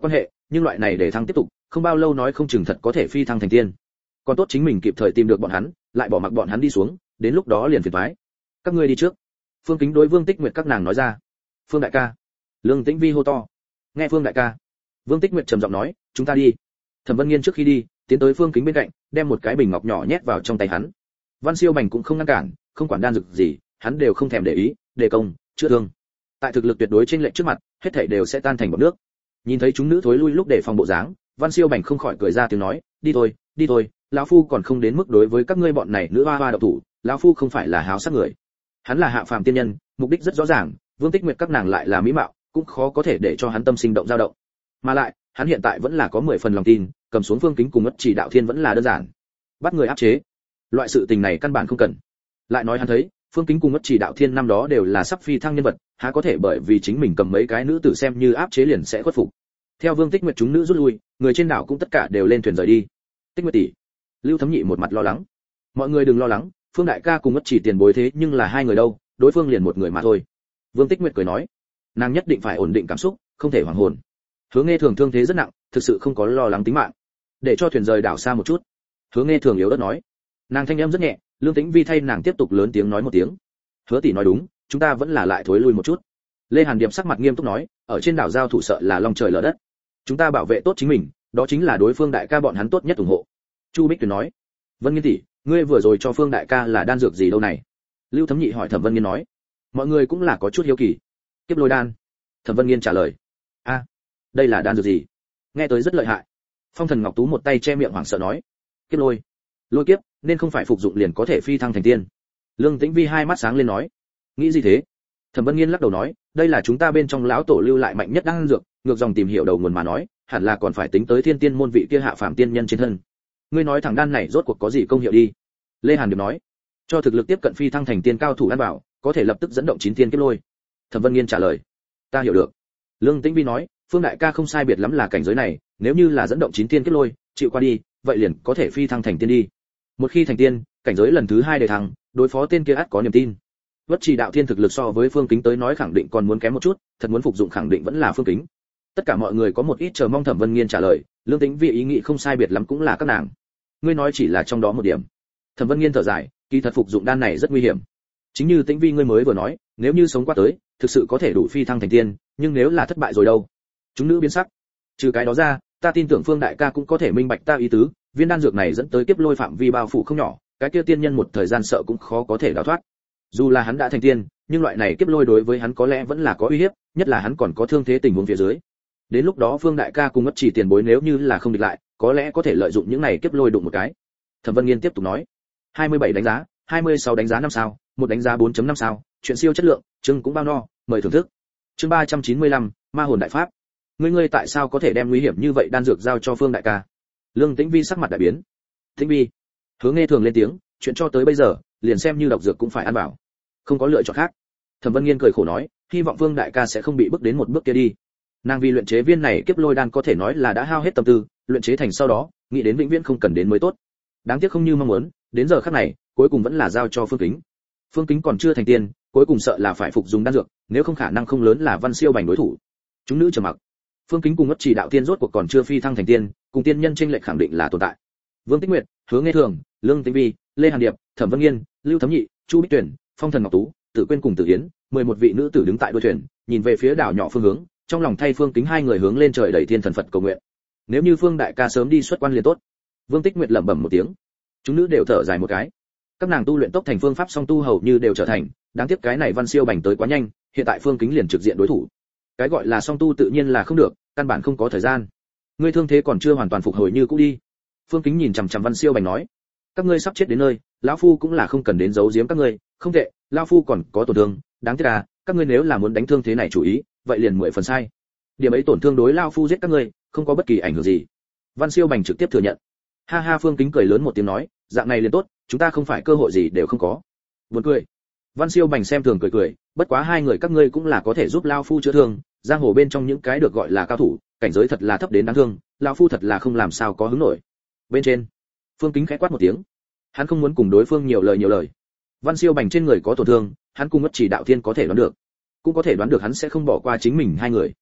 nhưng loại này để thăng tiếp tục không bao lâu nói không chừng thật có thể phi thăng thành tiên. Còn tốt chính mình kịp thời tìm được bọn hắn, lại bỏ mặc bọn hắn đi xuống, đến lúc đó liền phiền toái. Các ngươi đi trước. Phương Kính đối Vương Tích Nguyệt các nàng nói ra. Phương đại ca. Lương Tĩnh Vi hô to. Nghe Phương đại ca. Vương Tích Nguyệt trầm giọng nói, chúng ta đi. Thẩm Vân Nghiên trước khi đi, tiến tới Phương Kính bên cạnh, đem một cái bình ngọc nhỏ nhét vào trong tay hắn. Văn Siêu Bành cũng không ngăn cản, không quản đan dược gì, hắn đều không thèm để ý, đề công, chữa thương. Tại thực lực tuyệt đối trên lệnh trước mặt, hết thảy đều sẽ tan thành bọt nước. Nhìn thấy chúng nữ thối lui lúc để phòng bộ dáng, Văn Siêu Bành không khỏi cười ra tiếng nói, đi thôi, lão phu còn không đến mức đối với các ngươi bọn này nữ hoa hoa độc thủ, lão phu không phải là háo sắc người. Hắn là hạ phàm tiên nhân, mục đích rất rõ ràng, Vương Tích Nguyệt các nàng lại là mỹ mạo, cũng khó có thể để cho hắn tâm sinh động dao động. Mà lại, hắn hiện tại vẫn là có 10 phần lòng tin, cầm xuống Phương Kính cùng Ngất Chỉ Đạo Thiên vẫn là đơn giản. Bắt người áp chế, loại sự tình này căn bản không cần. Lại nói hắn thấy, Phương Kính cùng Ngất Chỉ Đạo Thiên năm đó đều là sắp phi thăng nhân vật, há có thể bởi vì chính mình cầm mấy cái nữ tử xem như áp chế liền sẽ khuất phục. Theo Vương Tích Nguyệt chúng nữ rút lui, người trên đảo cũng tất cả đều lên thuyền rời đi. Tích Nguyệt tỷ, Lưu Thấm Nhị một mặt lo lắng. Mọi người đừng lo lắng, Phương đại ca cùng Ngất Chỉ tiền bối thế nhưng là hai người đâu, đối phương liền một người mà thôi. Vương Tích Nguyệt cười nói, nàng nhất định phải ổn định cảm xúc, không thể hoảng hồn. Hứa Nghe Thường thương thế rất nặng, thực sự không có lo lắng tính mạng. Để cho thuyền rời đảo xa một chút. Hứa Nghe Thường yếu ớt nói. Nàng thanh âm rất nhẹ, Lương Tĩnh Vi thay nàng tiếp tục lớn tiếng nói một tiếng. Hứa tỷ nói đúng, chúng ta vẫn là lại thối lui một chút. Lê Hàn Điệp sắc mặt nghiêm túc nói, ở trên đảo giao thủ sợ là long trời lở đất. Chúng ta bảo vệ tốt chính mình, đó chính là đối phương đại ca bọn hắn tốt nhất ủng hộ. Chu Bích Tuyền nói. Vân Nghiên tỷ, ngươi vừa rồi cho Phương đại ca là đan dược gì đâu này? Lưu Thấm Nhị hỏi Thẩm Vân Nghiên nói. Mọi người cũng là có chút hiếu kỳ. Kiếp lôi đan. Thẩm Vân Nghiên trả lời. A, đây là đan dược gì? Nghe tới rất lợi hại. Phong Thần Ngọc Tú một tay che miệng hoảng sợ nói. Kiếp lôi. Lôi kiếp, nên không phải phục dụng liền có thể phi thăng thành tiên. Lương Tĩnh Vi hai mắt sáng lên nói. Nghĩ gì thế? Thẩm Vân Nghiên lắc đầu nói, đây là chúng ta bên trong lão tổ lưu lại mạnh nhất đan dược, ngược dòng tìm hiểu đầu nguồn mà nói, hẳn là còn phải tính tới thiên tiên môn vị kia hạ phàm tiên nhân trên thân. Ngươi nói thằng đan này rốt cuộc có gì công hiệu đi? Lê Hàn Điệp nói, cho thực lực tiếp cận phi thăng thành tiên cao thủ ăn bảo, có thể lập tức dẫn động 9 tiên kiếp lôi. Thẩm Vân Nghiên trả lời, ta hiểu được. Lương Tĩnh Vi nói, Phương đại ca không sai biệt lắm là cảnh giới này, nếu như là dẫn động 9 tiên kiếp lôi, chịu qua đi, vậy liền có thể phi thăng thành tiên đi. Một khi thành tiên, cảnh giới lần thứ 2 để thăng, đối phó tên kia ắt có niềm tin. Vất Trì Đạo Thiên thực lực so với Phương Kính tới nói khẳng định còn muốn kém một chút, thật muốn phục dụng khẳng định vẫn là Phương Kính. Tất cả mọi người có một ít chờ mong Thẩm Vân Nghiên trả lời, Lương Tĩnh Vi ý nghĩ không sai biệt lắm cũng là các nàng. Ngươi nói chỉ là trong đó một điểm. Thẩm Vân Nghiên thở dài, kỳ thật phục dụng đan này rất nguy hiểm. Chính như Tĩnh Vi ngươi mới vừa nói, nếu như sống qua tới, thực sự có thể đủ phi thăng thành tiên, nhưng nếu là thất bại rồi đâu? Chúng nữ biến sắc. Trừ cái đó ra, ta tin tưởng Phương đại ca cũng có thể minh bạch ta ý tứ, viên đan dược này dẫn tới kiếp lôi phạm vi bao phủ không nhỏ, cái kia tiên nhân một thời gian sợ cũng khó có thể đào thoát. Dù là hắn đã thành tiên, nhưng loại này kiếp lôi đối với hắn có lẽ vẫn là có uy hiếp, nhất là hắn còn có thương thế tình huống phía dưới. Đến lúc đó Phương đại ca cùng Ngất Chỉ tiền bối nếu như là không địch lại, có lẽ có thể lợi dụng những này kiếp lôi đụng một cái. Thẩm Vân Nghiên tiếp tục nói, 27 đánh giá, 26 đánh giá 5 sao, một đánh giá 4.5 sao, chuyện siêu chất lượng, chương cũng bao no, mời thưởng thức. Chương 395, Ma hồn đại pháp. Ngươi tại sao có thể đem nguy hiểm như vậy đan dược giao cho Phương đại ca? Lương Tĩnh Vi sắc mặt đại biến. Tĩnh Vi, Hứa Nghe Thường lên tiếng, chuyện cho tới bây giờ, liền xem như độc dược cũng phải ăn bảo, không có lựa chọn khác. Thẩm Vân Nghiên cười khổ nói, hy vọng Phương đại ca sẽ không bị bước đến một bước kia đi. Nàng vì luyện chế viên này kiếp lôi đan có thể nói là đã hao hết tâm tư, luyện chế thành sau đó, nghĩ đến vĩnh viễn không cần đến mới tốt. Đáng tiếc không như mong muốn, đến giờ khắc này, cuối cùng vẫn là giao cho Phương Kính. Phương Kính còn chưa thành tiên, cuối cùng sợ là phải phục dùng đan dược, nếu không khả năng không lớn là Văn Siêu Bành đối thủ. Chúng nữ trầm mặc. Phương Kính cùng Ngất Chỉ Đạo Tiên rốt cuộc còn chưa phi thăng thành tiên, cùng tiên nhân chênh lệch khẳng định là tồn tại. Vương Tích Nguyệt, Hứa Nghe Thường, Lương Tĩnh Vi, Lê Hàn Điệp, Thẩm Vân Nghiên, Lưu Thấm Nhị, Chu Bích Tuyển, Phong Thần Ngọc Tú, Tử Quyên cùng Tử Yến, 11 vị nữ tử đứng tại đuôi thuyền, nhìn về phía đảo nhỏ phương hướng, trong lòng thay Phương Kính hai người hướng lên trời đẩy thiên thần Phật cầu nguyện. Nếu như Phương đại ca sớm đi xuất quan liền tốt. Vương Tích Nguyệt lẩm bẩm một tiếng. Chúng nữ đều thở dài một cái. Các nàng tu luyện tốc thành phương pháp song tu hầu như đều trở thành, đáng tiếc cái này Văn Siêu Bành tới quá nhanh, hiện tại Phương Kính liền trực diện đối thủ. Cái gọi là song tu tự nhiên là không được, căn bản không có thời gian. Ngươi thương thế còn chưa hoàn toàn phục hồi như cũ đi. Phương Kính nhìn chằm chằm Văn Siêu Bành nói, các ngươi sắp chết đến nơi, lão phu cũng là không cần đến giấu giếm các ngươi, không tệ, lão phu còn có tổn thương, đáng tiếc là, các ngươi nếu là muốn đánh thương thế này chủ ý, vậy liền 10 phần sai. Điểm ấy tổn thương đối lão phu giết các ngươi, không có bất kỳ ảnh hưởng gì. Văn Siêu Bành trực tiếp thừa nhận. Ha ha, Phương Kính cười lớn một tiếng nói, dạng này liền tốt, chúng ta không phải cơ hội gì đều không có. Buồn cười. Văn Siêu Bành xem thường cười cười, bất quá hai người các ngươi cũng là có thể giúp lão phu chữa thương, giang hồ bên trong những cái được gọi là cao thủ, cảnh giới thật là thấp đến đáng thương, lão phu thật là không làm sao có hứng nổi. Bên trên, Phương Kính khẽ quát một tiếng. Hắn không muốn cùng đối phương nhiều lời. Văn Siêu Bành trên người có tổn thương, hắn cùng Ngất Chỉ Đạo Thiên có thể đoán được, cũng có thể đoán được hắn sẽ không bỏ qua chính mình hai người.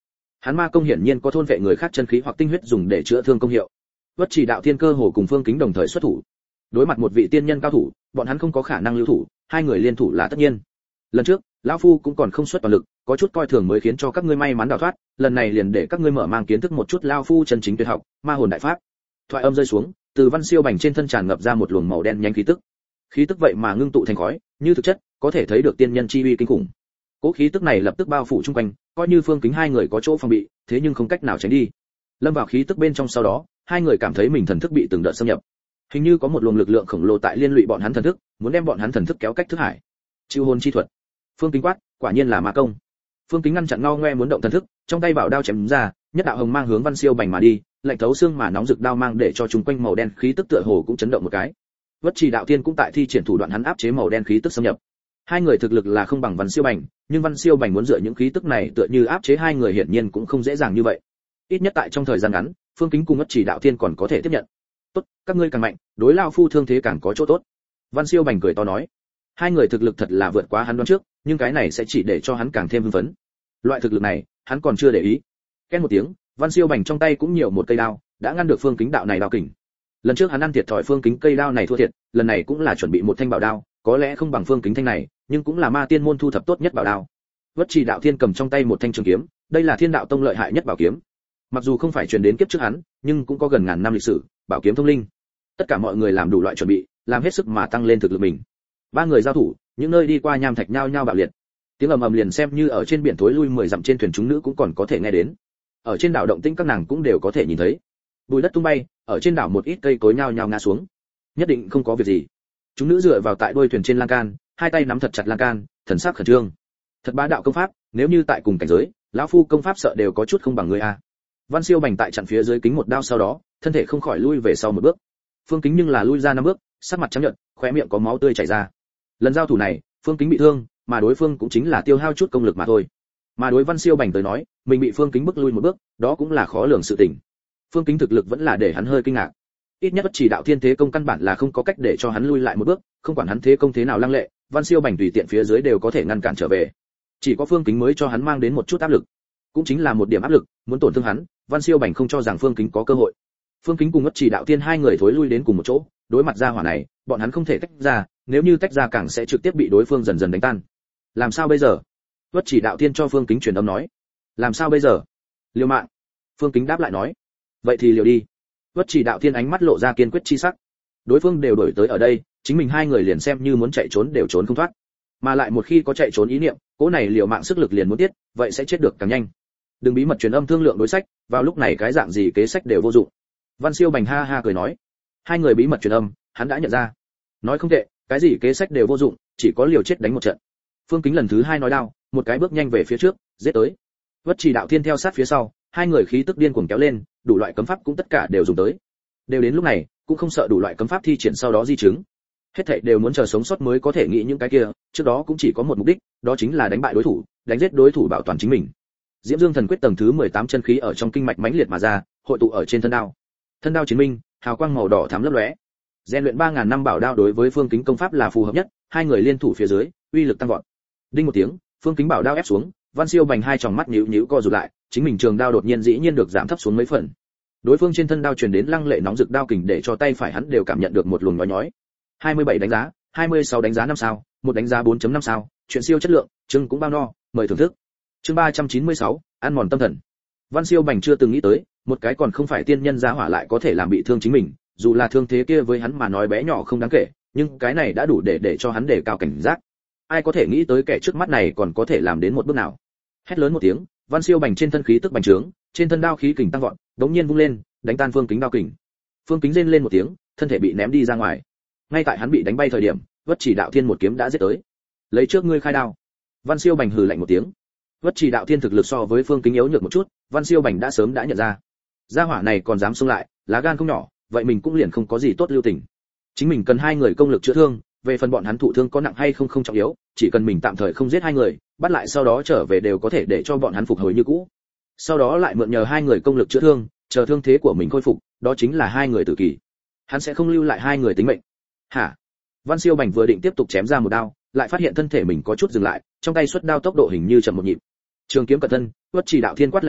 Hắn ma công hiển nhiên có thôn vệ người khác chân khí hoặc tinh huyết dùng để chữa thương công hiệu. Vất Chỉ Đạo Thiên cơ hồ cùng Phương Kính đồng thời xuất thủ. Đối mặt một vị tiên nhân cao thủ, bọn hắn không có khả năng lưu thủ, hai người liên thủ là tất nhiên. Lần trước, lão phu cũng còn không xuất toàn lực, có chút coi thường mới khiến cho các ngươi may mắn đào thoát, lần này liền để các ngươi mở mang kiến thức một chút lão phu chân chính tuyệt học, ma hồn đại pháp. Thoại âm rơi xuống, từ Văn Siêu Bành trên thân tràn ngập ra một luồng màu đen nhanh khí tức. Khí tức vậy mà ngưng tụ thành khói, như thực chất, có thể thấy được tiên nhân chi uy kinh khủng. Cỗ khí tức này lập tức bao phủ chung quanh, coi như Phương Kính hai người có chỗ phòng bị, thế nhưng không cách nào tránh đi. Lâm vào khí tức bên trong sau đó, hai người cảm thấy mình thần thức bị từng đợt xâm nhập. Hình như có một luồng lực lượng khổng lồ tại liên lụy bọn hắn thần thức, muốn đem bọn hắn thần thức kéo cách thức hải. Chiêu hồn chi thuật. Phương Kính quát, quả nhiên là ma công. Phương Kính ngăn chặn ngao ngoe muốn động thần thức, trong tay bảo đao chém ra, nhất đạo hồng mang hướng Văn Siêu Bành mà đi, lạnh thấu xương mà nóng rực đao mang để cho chúng quanh màu đen khí tức tựa hồ cũng chấn động một cái. Vất Chỉ Đạo Thiên cũng tại thi triển thủ đoạn hắn áp chế màu đen khí tức xâm nhập. Hai người thực lực là không bằng Văn Siêu Bành, nhưng Văn Siêu Bành muốn dựa những khí tức này tựa như áp chế hai người hiển nhiên cũng không dễ dàng như vậy. Ít nhất tại trong thời gian ngắn, Phương Kính cùng Vất Chỉ Đạo Thiên còn có thể tiếp nhận. Tốt, các ngươi càng mạnh, đối lao phu thương thế càng có chỗ tốt. Văn Siêu Bành cười to nói. Hai người thực lực thật là vượt quá hắn đoán trước, nhưng cái này sẽ chỉ để cho hắn càng thêm hưng phấn. Loại thực lực này, hắn còn chưa để ý. Két một tiếng, Văn Siêu Bành trong tay cũng nhiều một cây đao, đã ngăn được Phương Kính đạo này đao kình. Lần trước hắn ăn thiệt thòi Phương Kính cây đao này thua thiệt, lần này cũng là chuẩn bị một thanh bảo đao, có lẽ không bằng Phương Kính thanh này, nhưng cũng là ma tiên môn thu thập tốt nhất bảo đao. Vất Chỉ Đạo Thiên cầm trong tay một thanh trường kiếm, đây là Thiên Đạo Tông lợi hại nhất bảo kiếm. Mặc dù không phải truyền đến kiếp trước hắn, nhưng cũng có gần ngàn năm lịch sử, bảo kiếm thông linh. Tất cả mọi người làm đủ loại chuẩn bị, làm hết sức mà tăng lên thực lực mình. Ba người giao thủ, những nơi đi qua nham thạch nhao nhao bạo liệt. Tiếng ầm ầm liền xem như ở trên biển thối lui 10 dặm trên thuyền chúng nữ cũng còn có thể nghe đến. Ở trên đảo động tĩnh các nàng cũng đều có thể nhìn thấy. Bùi đất tung bay, ở trên đảo một ít cây cối nhao nhao ngã xuống. Nhất định không có việc gì. Chúng nữ dựa vào tại đuôi thuyền trên lan can, hai tay nắm thật chặt lan can, thần sắc khẩn trương. Thật bá đạo công pháp, nếu như tại cùng cảnh giới, lão phu công pháp sợ đều có chút không bằng người a. Văn Siêu Bành tại chặn phía dưới kính một đao sau đó, thân thể không khỏi lui về sau một bước. Phương Kính nhưng là lui ra 5 bước, sắc mặt trắng nhợt, khóe miệng có máu tươi chảy ra. Lần giao thủ này, Phương Kính bị thương, mà đối phương cũng chính là tiêu hao chút công lực mà thôi. Mà đối Văn Siêu Bành tới nói, mình bị Phương Kính bức lui một bước, đó cũng là khó lường sự tình. Phương Kính thực lực vẫn là để hắn hơi kinh ngạc. Ít nhất Vất Chỉ Đạo Thiên thế công căn bản là không có cách để cho hắn lui lại một bước, không quản hắn thế công thế nào lăng lệ, Văn Siêu Bành tùy tiện phía dưới đều có thể ngăn cản trở về. Chỉ có Phương Kính mới cho hắn mang đến một chút áp lực, cũng chính là một điểm áp lực, muốn tổn thương hắn, Văn Siêu Bành không cho rằng Phương Kính có cơ hội. Phương Kính cùng Vất Chỉ Đạo Thiên hai người thối lui đến cùng một chỗ, đối mặt ra hỏa này, bọn hắn không thể tách ra, nếu như tách ra càng sẽ trực tiếp bị đối phương dần dần đánh tan. Làm sao bây giờ? Vất Chỉ Đạo Thiên cho Phương Kính truyền âm nói. Làm sao bây giờ? Liều mạng. Phương Kính đáp lại nói. Vậy thì liều đi. Vất Chỉ Đạo Thiên ánh mắt lộ ra kiên quyết chi sắc. Đối phương đều đổi tới ở đây, chính mình hai người liền xem như muốn chạy trốn đều trốn không thoát. Mà lại một khi có chạy trốn ý niệm, cỗ này liều mạng sức lực liền muốn tiết, vậy sẽ chết được càng nhanh. Đừng bí mật truyền âm thương lượng đối sách, vào lúc này cái dạng gì kế sách đều vô dụng. Văn Siêu Bành ha ha cười nói. Hai người bí mật truyền âm, hắn đã nhận ra. Nói không tệ, cái gì kế sách đều vô dụng, chỉ có liều chết đánh một trận. Phương Kính lần thứ hai nói đao, một cái bước nhanh về phía trước, giết tới. Vất Chỉ Đạo Thiên theo sát phía sau, hai người khí tức điên cuồng kéo lên, đủ loại cấm pháp cũng tất cả đều dùng tới. Đều đến lúc này, cũng không sợ đủ loại cấm pháp thi triển sau đó di chứng. Hết thảy đều muốn chờ sống sót mới có thể nghĩ những cái kia, trước đó cũng chỉ có một mục đích, đó chính là đánh bại đối thủ, đánh giết đối thủ bảo toàn chính mình. Diễm Dương Thần Quyết tầng thứ 18 chân khí ở trong kinh mạch mãnh liệt mà ra, hội tụ ở trên thân đao. Thân đao chiến minh, hào quang màu đỏ thắm lấp lóe. Rèn luyện 3000 năm bảo đao đối với Phương Kính công pháp là phù hợp nhất, hai người liên thủ phía dưới, uy lực tăng vọt. Đinh một tiếng, Phương Kính bảo đao ép xuống, Văn Siêu Bành hai tròng mắt nhíu nhíu co rụt lại, chính mình trường đao đột nhiên dĩ nhiên được giảm thấp xuống mấy phần. Đối phương trên thân đao truyền đến lăng lệ nóng rực đao kình để cho tay phải hắn đều cảm nhận được một luồng nhói nhói. 27 đánh giá, 26 đánh giá 5 sao, một đánh giá 4.5 sao, chuyện siêu chất lượng, chương cũng bao no, mời thưởng thức. Chương 396, ăn mòn tâm thần. Văn Siêu Bành chưa từng nghĩ tới, một cái còn không phải tiên nhân giá hỏa lại có thể làm bị thương chính mình, dù là thương thế kia với hắn mà nói bé nhỏ không đáng kể, nhưng cái này đã đủ để cho hắn đề cao cảnh giác. Ai có thể nghĩ tới kẻ trước mắt này còn có thể làm đến một bước nào? Hét lớn một tiếng, Văn Siêu Bành trên thân khí tức bành trướng, trên thân đao khí kình tăng vọt, đống nhiên vung lên, đánh tan Phương Kính đao kình. Phương Kính rên lên một tiếng, thân thể bị ném đi ra ngoài. Ngay tại hắn bị đánh bay thời điểm, Vất Chỉ Đạo Thiên một kiếm đã giết tới. Lấy trước ngươi khai đao. Văn Siêu Bành hừ lạnh một tiếng. Vất Chỉ Đạo Thiên thực lực so với Phương Kính yếu nhược một chút, Văn Siêu Bành đã sớm đã nhận ra. Gia hỏa này còn dám xông lại, lá gan không nhỏ, vậy mình cũng liền không có gì tốt lưu tình. Chính mình cần hai người công lực chữa thương, về phần bọn hắn thụ thương có nặng hay không không trọng yếu, chỉ cần mình tạm thời không giết hai người, bắt lại sau đó trở về đều có thể để cho bọn hắn phục hồi như cũ. Sau đó lại mượn nhờ hai người công lực chữa thương, chờ thương thế của mình khôi phục, đó chính là hai người tử kỳ. Hắn sẽ không lưu lại hai người tính mệnh. Hả? Văn Siêu Bành vừa định tiếp tục chém ra một đao, lại phát hiện thân thể mình có chút dừng lại, trong tay xuất đao tốc độ hình như chậm một nhịp. Trường kiếm cận thân, Vất Chỉ Đạo Thiên quát lạnh nói,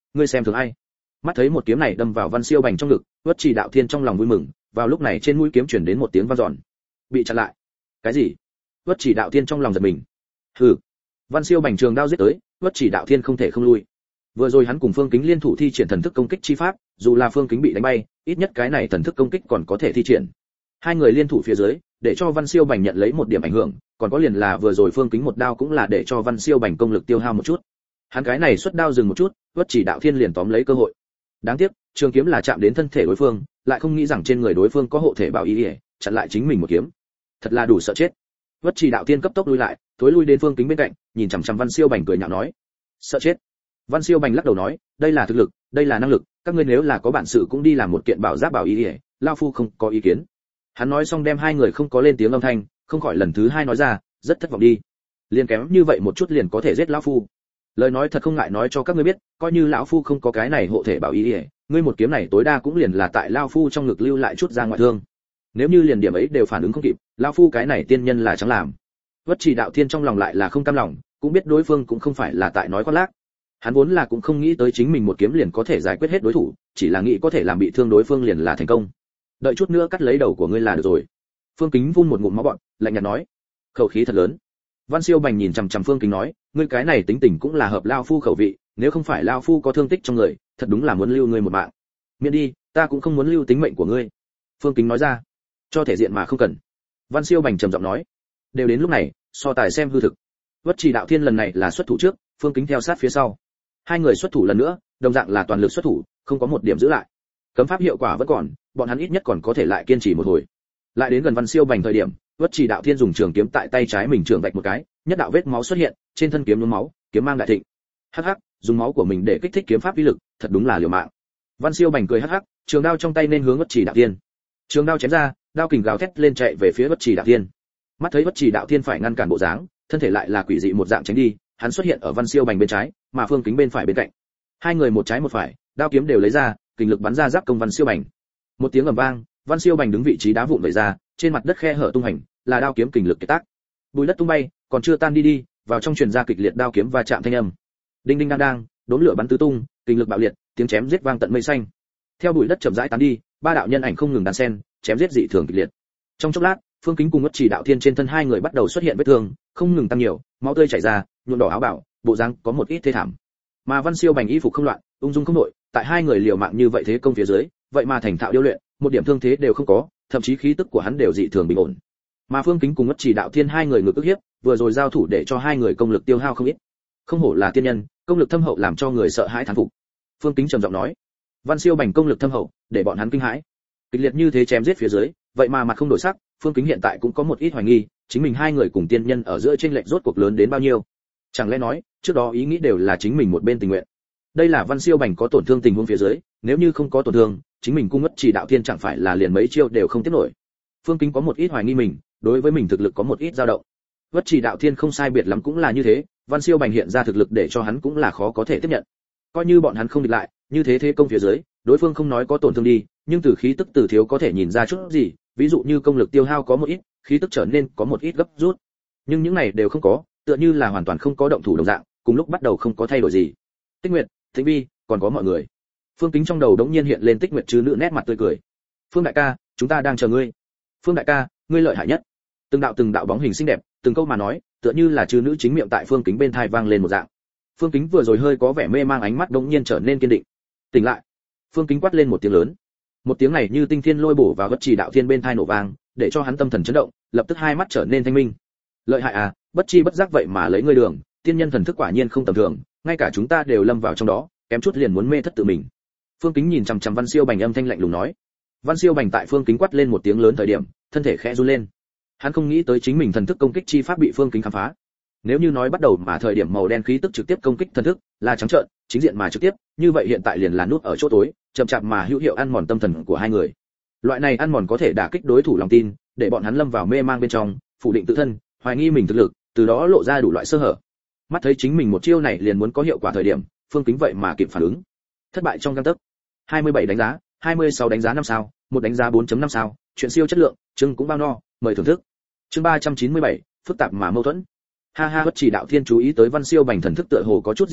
ngươi xem thường ai? Mắt thấy một kiếm này đâm vào Văn Siêu Bành trong ngực, Uất Trì Đạo Thiên trong lòng vui mừng, vào lúc này trên mũi kiếm truyền đến một tiếng vang dọn. Bị chặn lại. Cái gì? Uất Trì Đạo Thiên trong lòng giật mình. Hừ. Văn Siêu Bành trường đao giết tới, Uất Trì Đạo Thiên không thể không lui. Vừa rồi hắn cùng Phương Kính liên thủ thi triển thần thức công kích chi pháp, dù là Phương Kính bị đánh bay, ít nhất cái này thần thức công kích còn có thể thi triển. Hai người liên thủ phía dưới, để cho Văn Siêu Bành nhận lấy một điểm ảnh hưởng, còn có liền là vừa rồi Phương Kính một đao cũng là để cho Văn Siêu Bành công lực tiêu hao một chút. Hắn cái này xuất đao dừng một chút, Uất Chỉ Đạo Thiên liền tóm lấy cơ hội. Đáng tiếc, trường kiếm là chạm đến thân thể đối phương, lại không nghĩ rằng trên người đối phương có hộ thể bảo y, chặn lại chính mình một kiếm. Thật là đủ sợ chết. Uất Chỉ Đạo Thiên cấp tốc lui lại, thối lui đến Phương Kính bên cạnh, nhìn chằm chằm Văn Siêu Bành cười nhạo nói: "Sợ chết?" Văn Siêu Bành lắc đầu nói: "Đây là thực lực, đây là năng lực, các ngươi nếu là có bản sự cũng đi làm một kiện bảo giáp bảo y, lão phu không có ý kiến." Hắn nói xong đem hai người không có lên tiếng âm thanh, không khỏi lần thứ hai nói ra, rất thất vọng đi. Liền kém như vậy một chút liền có thể giết lão phu. Lời nói thật không ngại nói cho các ngươi biết, coi như lão phu không có cái này hộ thể bảo y, ngươi một kiếm này tối đa cũng liền là tại lão phu trong ngực lưu lại chút ra ngoại thương. Nếu như liền điểm ấy đều phản ứng không kịp, lão phu cái này tiên nhân là chẳng làm. Vất Chỉ Đạo Thiên trong lòng lại là không cam lòng, cũng biết đối phương cũng không phải là tại nói khoác lác. Hắn vốn là cũng không nghĩ tới chính mình một kiếm liền có thể giải quyết hết đối thủ, chỉ là nghĩ có thể làm bị thương đối phương liền là thành công. Đợi chút nữa cắt lấy đầu của ngươi là được rồi. Phương Kính vun một ngụm máu bọt, lạnh nhạt nói, khẩu khí thật lớn. Văn Siêu Bành nhìn chằm chằm Phương Kính nói, ngươi cái này tính tình cũng là hợp lao phu khẩu vị, nếu không phải lao phu có thương tích trong người, thật đúng là muốn lưu ngươi một mạng. Miễn đi, ta cũng không muốn lưu tính mệnh của ngươi. Phương Kính nói ra, cho thể diện mà không cần. Văn Siêu Bành trầm giọng nói, đều đến lúc này, so tài xem hư thực. Vất Chỉ Đạo Thiên lần này là xuất thủ trước, Phương Kính theo sát phía sau. Hai người xuất thủ lần nữa, đồng dạng là toàn lực xuất thủ, không có một điểm giữ lại. Cấm pháp hiệu quả vẫn còn, bọn hắn ít nhất còn có thể lại kiên trì một hồi. Lại đến gần Văn Siêu Bành thời điểm, Vất Chỉ Đạo Thiên dùng trường kiếm tại tay trái mình trường vạch một cái, nhất đạo vết máu xuất hiện, trên thân kiếm nhuốm máu, kiếm mang đại thịnh. Hắc hắc, dùng máu của mình để kích thích kiếm pháp uy lực, thật đúng là liều mạng. Văn Siêu Bành cười hắc hắc, trường đao trong tay nên hướng Vất Chỉ Đạo Thiên. Trường đao chém ra, đao kình gào thét lên chạy về phía Vất Chỉ Đạo Thiên. Mắt thấy Vất Chỉ Đạo Thiên phải ngăn cản bộ dáng, thân thể lại là quỷ dị một dạng tránh đi, hắn xuất hiện ở Văn Siêu Bành bên trái, mà Phương Kính bên phải bên cạnh. Hai người một trái một phải, đao kiếm đều lấy ra, kình lực bắn ra giáp công Văn Siêu Bành. Một tiếng ầm vang, Văn Siêu Bành đứng vị trí đá vụn vẩy ra, trên mặt đất khe hở tung hành, là đao kiếm kình lực kết tác. Bùi đất tung bay, còn chưa tan đi, vào trong truyền ra kịch liệt đao kiếm va chạm thanh âm. Đinh đinh đang đang, đốm lửa bắn tứ tung, kình lực bạo liệt, tiếng chém giết vang tận mây xanh. Theo bụi đất chậm rãi tán đi, ba đạo nhân ảnh không ngừng đan xen, chém giết dị thường kịch liệt. Trong chốc lát, Phương Kính cùng Vất Chỉ Đạo Thiên trên thân hai người bắt đầu xuất hiện vết thương, không ngừng tăng nhiều, máu tươi chảy ra, nhuộm đỏ áo bào, bộ dáng có một ít thê thảm. Mà Văn Siêu Bành y phục không loạn, ung dung không đổi, tại hai người liều mạng như vậy thế công phía dưới, vậy mà thành thạo điêu luyện, một điểm thương thế đều không có, thậm chí khí tức của hắn đều dị thường bình ổn. Mà Phương Kính cùng Vất Chỉ Đạo Thiên hai người ngược ức hiếp, vừa rồi giao thủ để cho hai người công lực tiêu hao không ít. Không hổ là tiên nhân, công lực thâm hậu làm cho người sợ hãi thán phục. Phương Kính trầm giọng nói, Văn Siêu Bành công lực thâm hậu, để bọn hắn kinh hãi. Kịch liệt như thế chém giết phía dưới, vậy mà mặt không đổi sắc, Phương Kính hiện tại cũng có một ít hoài nghi, chính mình hai người cùng tiên nhân ở giữa chênh lệch rốt cuộc lớn đến bao nhiêu. Chẳng lẽ nói, trước đó ý nghĩ đều là chính mình một bên tình nguyện. Đây là Văn Siêu Bành có tổn thương tình huống phía dưới, nếu như không có tổn thương, chính mình cung Vất Chỉ Đạo Thiên chẳng phải là liền mấy chiêu đều không tiếp nổi. Phương Kính có một ít hoài nghi mình, đối với mình thực lực có một ít dao động. Vất Chỉ Đạo Thiên không sai biệt lắm cũng là như thế, Văn Siêu Bành hiện ra thực lực để cho hắn cũng là khó có thể tiếp nhận. Coi như bọn hắn không địch lại, như thế thế công phía dưới, đối phương không nói có tổn thương đi, nhưng từ khí tức từ thiếu có thể nhìn ra chút gì, ví dụ như công lực tiêu hao có một ít, khí tức trở nên có một ít gấp rút. Nhưng những này đều không có, tựa như là hoàn toàn không có động thủ đồng dạng, cùng lúc bắt đầu không có thay đổi gì. Tích Nguyệt, Thịnh Vi, còn có mọi người. Phương Kính trong đầu đống nhiên hiện lên Tích Nguyệt trư nữ nét mặt tươi cười. Phương đại ca, chúng ta đang chờ ngươi. Phương đại ca, ngươi lợi hại nhất. Từng đạo bóng hình xinh đẹp, từng câu mà nói, tựa như là trư nữ chính miệng tại Phương Kính bên tai vang lên một dạng. Phương Kính vừa rồi hơi có vẻ mê mang ánh mắt đống nhiên trở nên kiên định. Tỉnh lại. Phương Kính quát lên một tiếng lớn. Một tiếng này như tinh thiên lôi bổ vào Vất Chỉ Đạo Thiên bên tai nổ vang, để cho hắn tâm thần chấn động, lập tức hai mắt trở nên thanh minh. Lợi hại à, bất chi bất giác vậy mà lấy ngươi đường, tiên nhân thần thức quả nhiên không tầm thường, ngay cả chúng ta đều lâm vào trong đó, kém chút liền muốn mê thất tự mình. Phương Kính nhìn chằm chằm Văn Siêu Bành âm thanh lạnh lùng nói. Văn Siêu Bành tại Phương Kính quát lên một tiếng lớn thời điểm, thân thể khẽ run lên. Hắn không nghĩ tới chính mình thần thức công kích chi pháp bị Phương Kính khám phá. Nếu như nói bắt đầu mà thời điểm màu đen khí tức trực tiếp công kích thần thức, là trắng trợn, chính diện mà trực tiếp, như vậy hiện tại liền là nút ở chỗ tối, chậm chạp mà hữu hiệu ăn mòn tâm thần của hai người. Loại này ăn mòn có thể đả kích đối thủ lòng tin, để bọn hắn lâm vào mê mang bên trong, phủ định tự thân, hoài nghi mình thực lực, từ đó lộ ra đủ loại sơ hở. Mắt thấy chính mình một chiêu này liền muốn có hiệu quả thời điểm, Phương Kính vậy mà kịp phản ứng. Thất bại trong gang tấc. 27 đánh giá, 26 đánh giá 5 sao, một đánh giá 4.5 sao, chuyện siêu chất lượng, chương cũng bao no, mời thưởng thức. Chương 397, phức tạp mà mâu thuẫn. Ha ha, Vất Chỉ Đạo Thiên chú ý tới Văn Siêu Bành thần thức tựa hồ có chút dị dạng,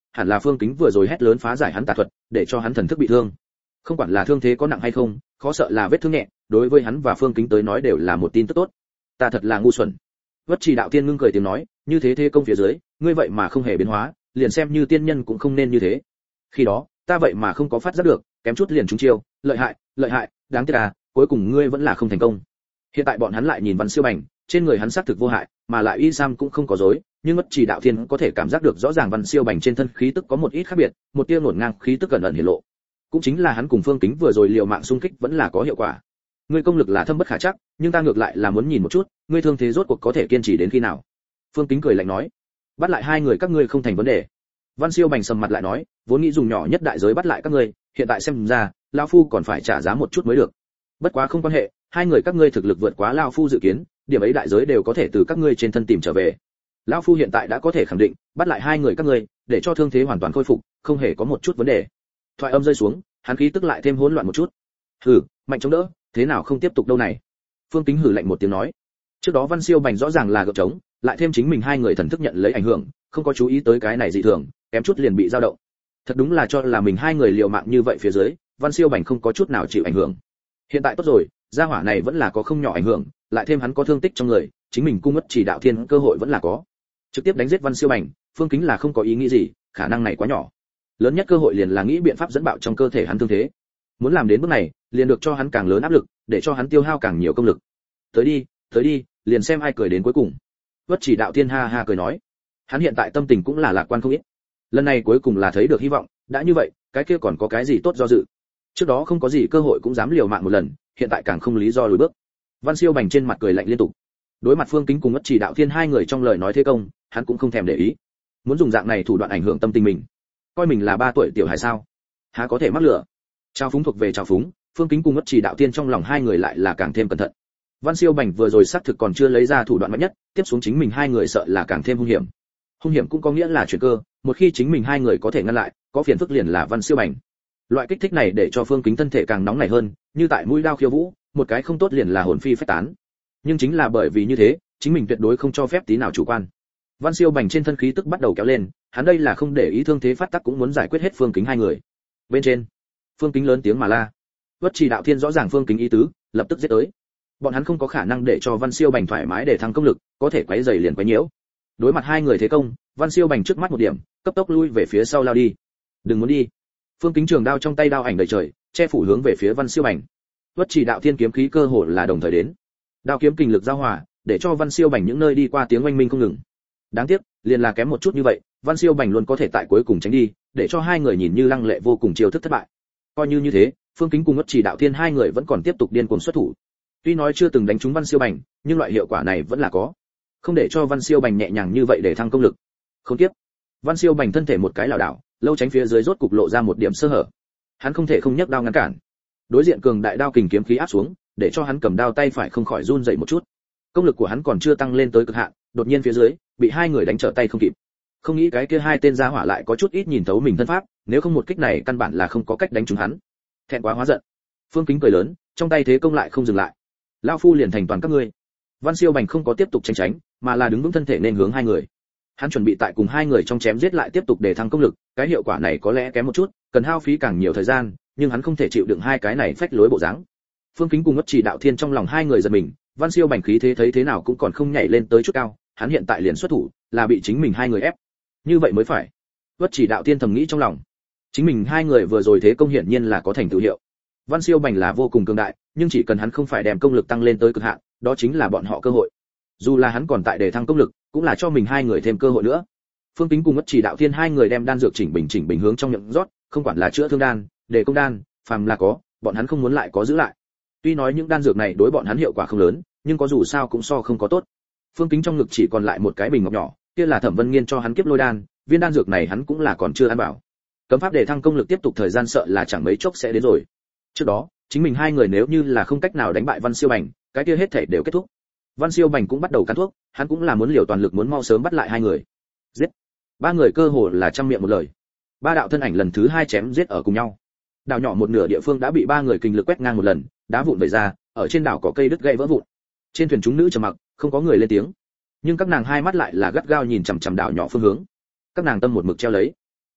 hẳn là Phương Kính vừa rồi hét lớn phá giải hắn tà thuật, để cho hắn thần thức bị thương. Không quản là thương thế có nặng hay không, khó sợ là vết thương nhẹ, đối với hắn và Phương Kính tới nói đều là một tin tức tốt. Ta thật là ngu xuẩn. Vất Trì đạo tiên ngưng cười tiếng nói, như thế thế công phía dưới, ngươi vậy mà không hề biến hóa, liền xem như tiên nhân cũng không nên như thế. Khi đó, ta vậy mà không có phát giác được, kém chút liền trúng chiêu, lợi hại, đáng tiếc à, cuối cùng ngươi vẫn là không thành công. Hiện tại bọn hắn lại nhìn Văn Siêu Bành, trên người hắn xác thực vô hại, mà lại y sam cũng không có dối, nhưng Vất Trì đạo tiên có thể cảm giác được rõ ràng Văn Siêu Bành trên thân khí tức có một ít khác biệt, một tia ngổn ngang khí tức gần ẩn hiện lộ. Cũng chính là hắn cùng Phương Kính vừa rồi liều mạng xung kích vẫn là có hiệu quả. Ngươi công lực là thâm bất khả chắc, nhưng ta ngược lại là muốn nhìn một chút, ngươi thương thế rốt cuộc có thể kiên trì đến khi nào. Phương Kính cười lạnh nói, bắt lại hai người các ngươi không thành vấn đề. Văn Siêu Bành sầm mặt lại nói, vốn nghĩ dùng nhỏ nhất đại giới bắt lại các ngươi, hiện tại xem ra, lão phu còn phải trả giá một chút mới được. Bất quá không quan hệ, hai người các ngươi thực lực vượt quá lão phu dự kiến, điểm ấy đại giới đều có thể từ các ngươi trên thân tìm trở về. Lão phu hiện tại đã có thể khẳng định, bắt lại hai người các ngươi, để cho thương thế hoàn toàn khôi phục, không hề có một chút vấn đề. Thoại âm rơi xuống, hắn khí tức lại thêm hỗn loạn một chút. Hừ, mạnh chống đỡ, thế nào không tiếp tục đâu này. Phương Kính hừ lạnh một tiếng nói. Trước đó Văn Siêu Bành rõ ràng là gượng trống, lại thêm chính mình hai người thần thức nhận lấy ảnh hưởng, không có chú ý tới cái này dị thường, kém chút liền bị dao động. Thật đúng là cho là mình hai người liều mạng như vậy phía dưới, Văn Siêu Bành không có chút nào chịu ảnh hưởng. Hiện tại tốt rồi, gia hỏa này vẫn là có không nhỏ ảnh hưởng, lại thêm hắn có thương tích trong người, chính mình cung mất chỉ đạo thiên cơ hội vẫn là có. Trực tiếp đánh giết Văn Siêu Bành, Phương Kính là không có ý nghĩ gì, khả năng này quá nhỏ. Lớn nhất cơ hội liền là nghĩ biện pháp dẫn bạo trong cơ thể hắn thương thế. Muốn làm đến bước này, liền được cho hắn càng lớn áp lực, để cho hắn tiêu hao càng nhiều công lực. Tới đi, liền xem ai cười đến cuối cùng. Vất Chỉ đạo thiên ha ha cười nói, hắn hiện tại tâm tình cũng là lạc quan không ít. Lần này cuối cùng là thấy được hy vọng, đã như vậy, cái kia còn có cái gì tốt do dự. Trước đó không có gì cơ hội cũng dám liều mạng một lần, hiện tại càng không lý do lùi bước. Văn Siêu Bành trên mặt cười lạnh liên tục. Đối mặt Phương Kính cùng Vất Chỉ đạo thiên hai người trong lời nói thế công, hắn cũng không thèm để ý. Muốn dùng dạng này thủ đoạn ảnh hưởng tâm tình mình, coi mình là 3 tuổi tiểu hài sao? Há có thể mắc lừa. Trao phúng thuộc về trao phúng, Phương Kính cùng Vất Chỉ đạo thiên trong lòng hai người lại là càng thêm cẩn thận. Văn Siêu Bành vừa rồi xác thực còn chưa lấy ra thủ đoạn mạnh nhất, tiếp xuống chính mình hai người sợ là càng thêm hung hiểm. Hung hiểm cũng có nghĩa là chuyển cơ, một khi chính mình hai người có thể ngăn lại, có phiền phức liền là Văn Siêu Bành. Loại kích thích này để cho Phương Kính thân thể càng nóng nảy hơn, như tại mũi đao khiêu vũ, một cái không tốt liền là hồn phi phách tán. Nhưng chính là bởi vì như thế, chính mình tuyệt đối không cho phép tí nào chủ quan. Văn Siêu Bành trên thân khí tức bắt đầu kéo lên, hắn đây là không để ý thương thế phát tác cũng muốn giải quyết hết Phương Kính hai người. Bên trên, Phương Kính lớn tiếng mà la. Vất Chỉ đạo thiên rõ ràng Phương Kính ý tứ, lập tức giết tới. Bọn hắn không có khả năng để cho Văn Siêu Bành thoải mái để thăng công lực, có thể quấy rầy liền quấy nhiễu. Đối mặt hai người thế công, Văn Siêu Bành trước mắt một điểm, cấp tốc lui về phía sau lao đi. Đừng muốn đi. Phương Kính trường đao trong tay đao ảnh đầy trời, che phủ hướng về phía Văn Siêu Bành. Vất Chỉ đạo thiên kiếm khí cơ hồ là đồng thời đến. Đao kiếm kình lực giao hòa, để cho Văn Siêu Bành những nơi đi qua tiếng oanh minh không ngừng. Đáng tiếc, liền là kém một chút như vậy, Văn Siêu Bành luôn có thể tại cuối cùng tránh đi, để cho hai người nhìn như lăng lệ vô cùng chiêu thức thất bại. Coi như thế, Phương Kính cùng Vất Chỉ đạo thiên hai người vẫn còn tiếp tục điên cuồng xuất thủ. Tuy nói chưa từng đánh trúng Văn Siêu Bành, nhưng loại hiệu quả này vẫn là có. Không để cho Văn Siêu Bành nhẹ nhàng như vậy để thăng công lực. Không tiếp. Văn Siêu Bành thân thể một cái lảo đảo, lâu tránh phía dưới rốt cục lộ ra một điểm sơ hở. Hắn không thể không nhấc đao ngăn cản. Đối diện cường đại đao kình kiếm khí áp xuống, để cho hắn cầm đao tay phải không khỏi run rẩy một chút. Công lực của hắn còn chưa tăng lên tới cực hạn, đột nhiên phía dưới bị hai người đánh trở tay không kịp. Không nghĩ cái kia hai tên gia hỏa lại có chút ít nhìn thấu mình thân pháp, nếu không một kích này căn bản là không có cách đánh trúng hắn. Thẹn quá hóa giận, Phương Kính cười lớn, trong tay thế công lại không dừng lại. Lão phu liền thành toàn các ngươi. Văn Siêu Bành không có tiếp tục tránh, mà là đứng vững thân thể nên hướng hai người. Hắn chuẩn bị tại cùng hai người trong chém giết lại tiếp tục để thăng công lực, cái hiệu quả này có lẽ kém một chút, cần hao phí càng nhiều thời gian, nhưng hắn không thể chịu đựng hai cái này phách lối bộ dáng. Phương Kính cùng Vất Chỉ đạo thiên trong lòng hai người giật mình, Văn Siêu Bành khí thế thấy thế nào cũng còn không nhảy lên tới chút cao, hắn hiện tại liền xuất thủ, là bị chính mình hai người ép. Như vậy mới phải. Vất Chỉ đạo thiên thầm nghĩ trong lòng. Chính mình hai người vừa rồi thế công hiển nhiên là có thành tựu hiệu. Văn Siêu Bành là vô cùng cường đại, nhưng chỉ cần hắn không phải đem công lực tăng lên tới cực hạn, đó chính là bọn họ cơ hội. Dù là hắn còn tại để thăng công lực, cũng là cho mình hai người thêm cơ hội nữa. Phương Kính cùng Vất Chỉ đạo thiên hai người đem đan dược chỉnh bình hướng trong miệng rót, không quản là chữa thương đan, để công đan, phàm là có, bọn hắn không muốn lại có giữ lại. Tuy nói những đan dược này đối bọn hắn hiệu quả không lớn, nhưng có dù sao cũng so không có tốt. Phương Kính trong ngực chỉ còn lại một cái bình ngọc nhỏ, kia là Thẩm Vân Nghiên cho hắn kiếp lôi đan, viên đan dược này hắn cũng là còn chưa ăn bảo. Cấm pháp để thăng công lực tiếp tục thời gian sợ là chẳng mấy chốc sẽ đến rồi. Trước đó, chính mình hai người nếu như là không cách nào đánh bại Văn Siêu Bành, cái kia hết thảy đều kết thúc. Văn Siêu Bành cũng bắt đầu cắn thuốc, hắn cũng là muốn liều toàn lực muốn mau sớm bắt lại hai người. Giết. Ba người cơ hồ là trăm miệng một lời. Ba đạo thân ảnh lần thứ hai chém giết ở cùng nhau. Đảo nhỏ một nửa địa phương đã bị ba người kinh lực quét ngang một lần, đá vụn vẩy ra, ở trên đảo có cây đứt gãy vỡ vụn. Trên thuyền chúng nữ trầm mặc, không có người lên tiếng. Nhưng các nàng hai mắt lại là gắt gao nhìn chằm chằm đảo nhỏ phương hướng. Các nàng tâm một mực treo lấy.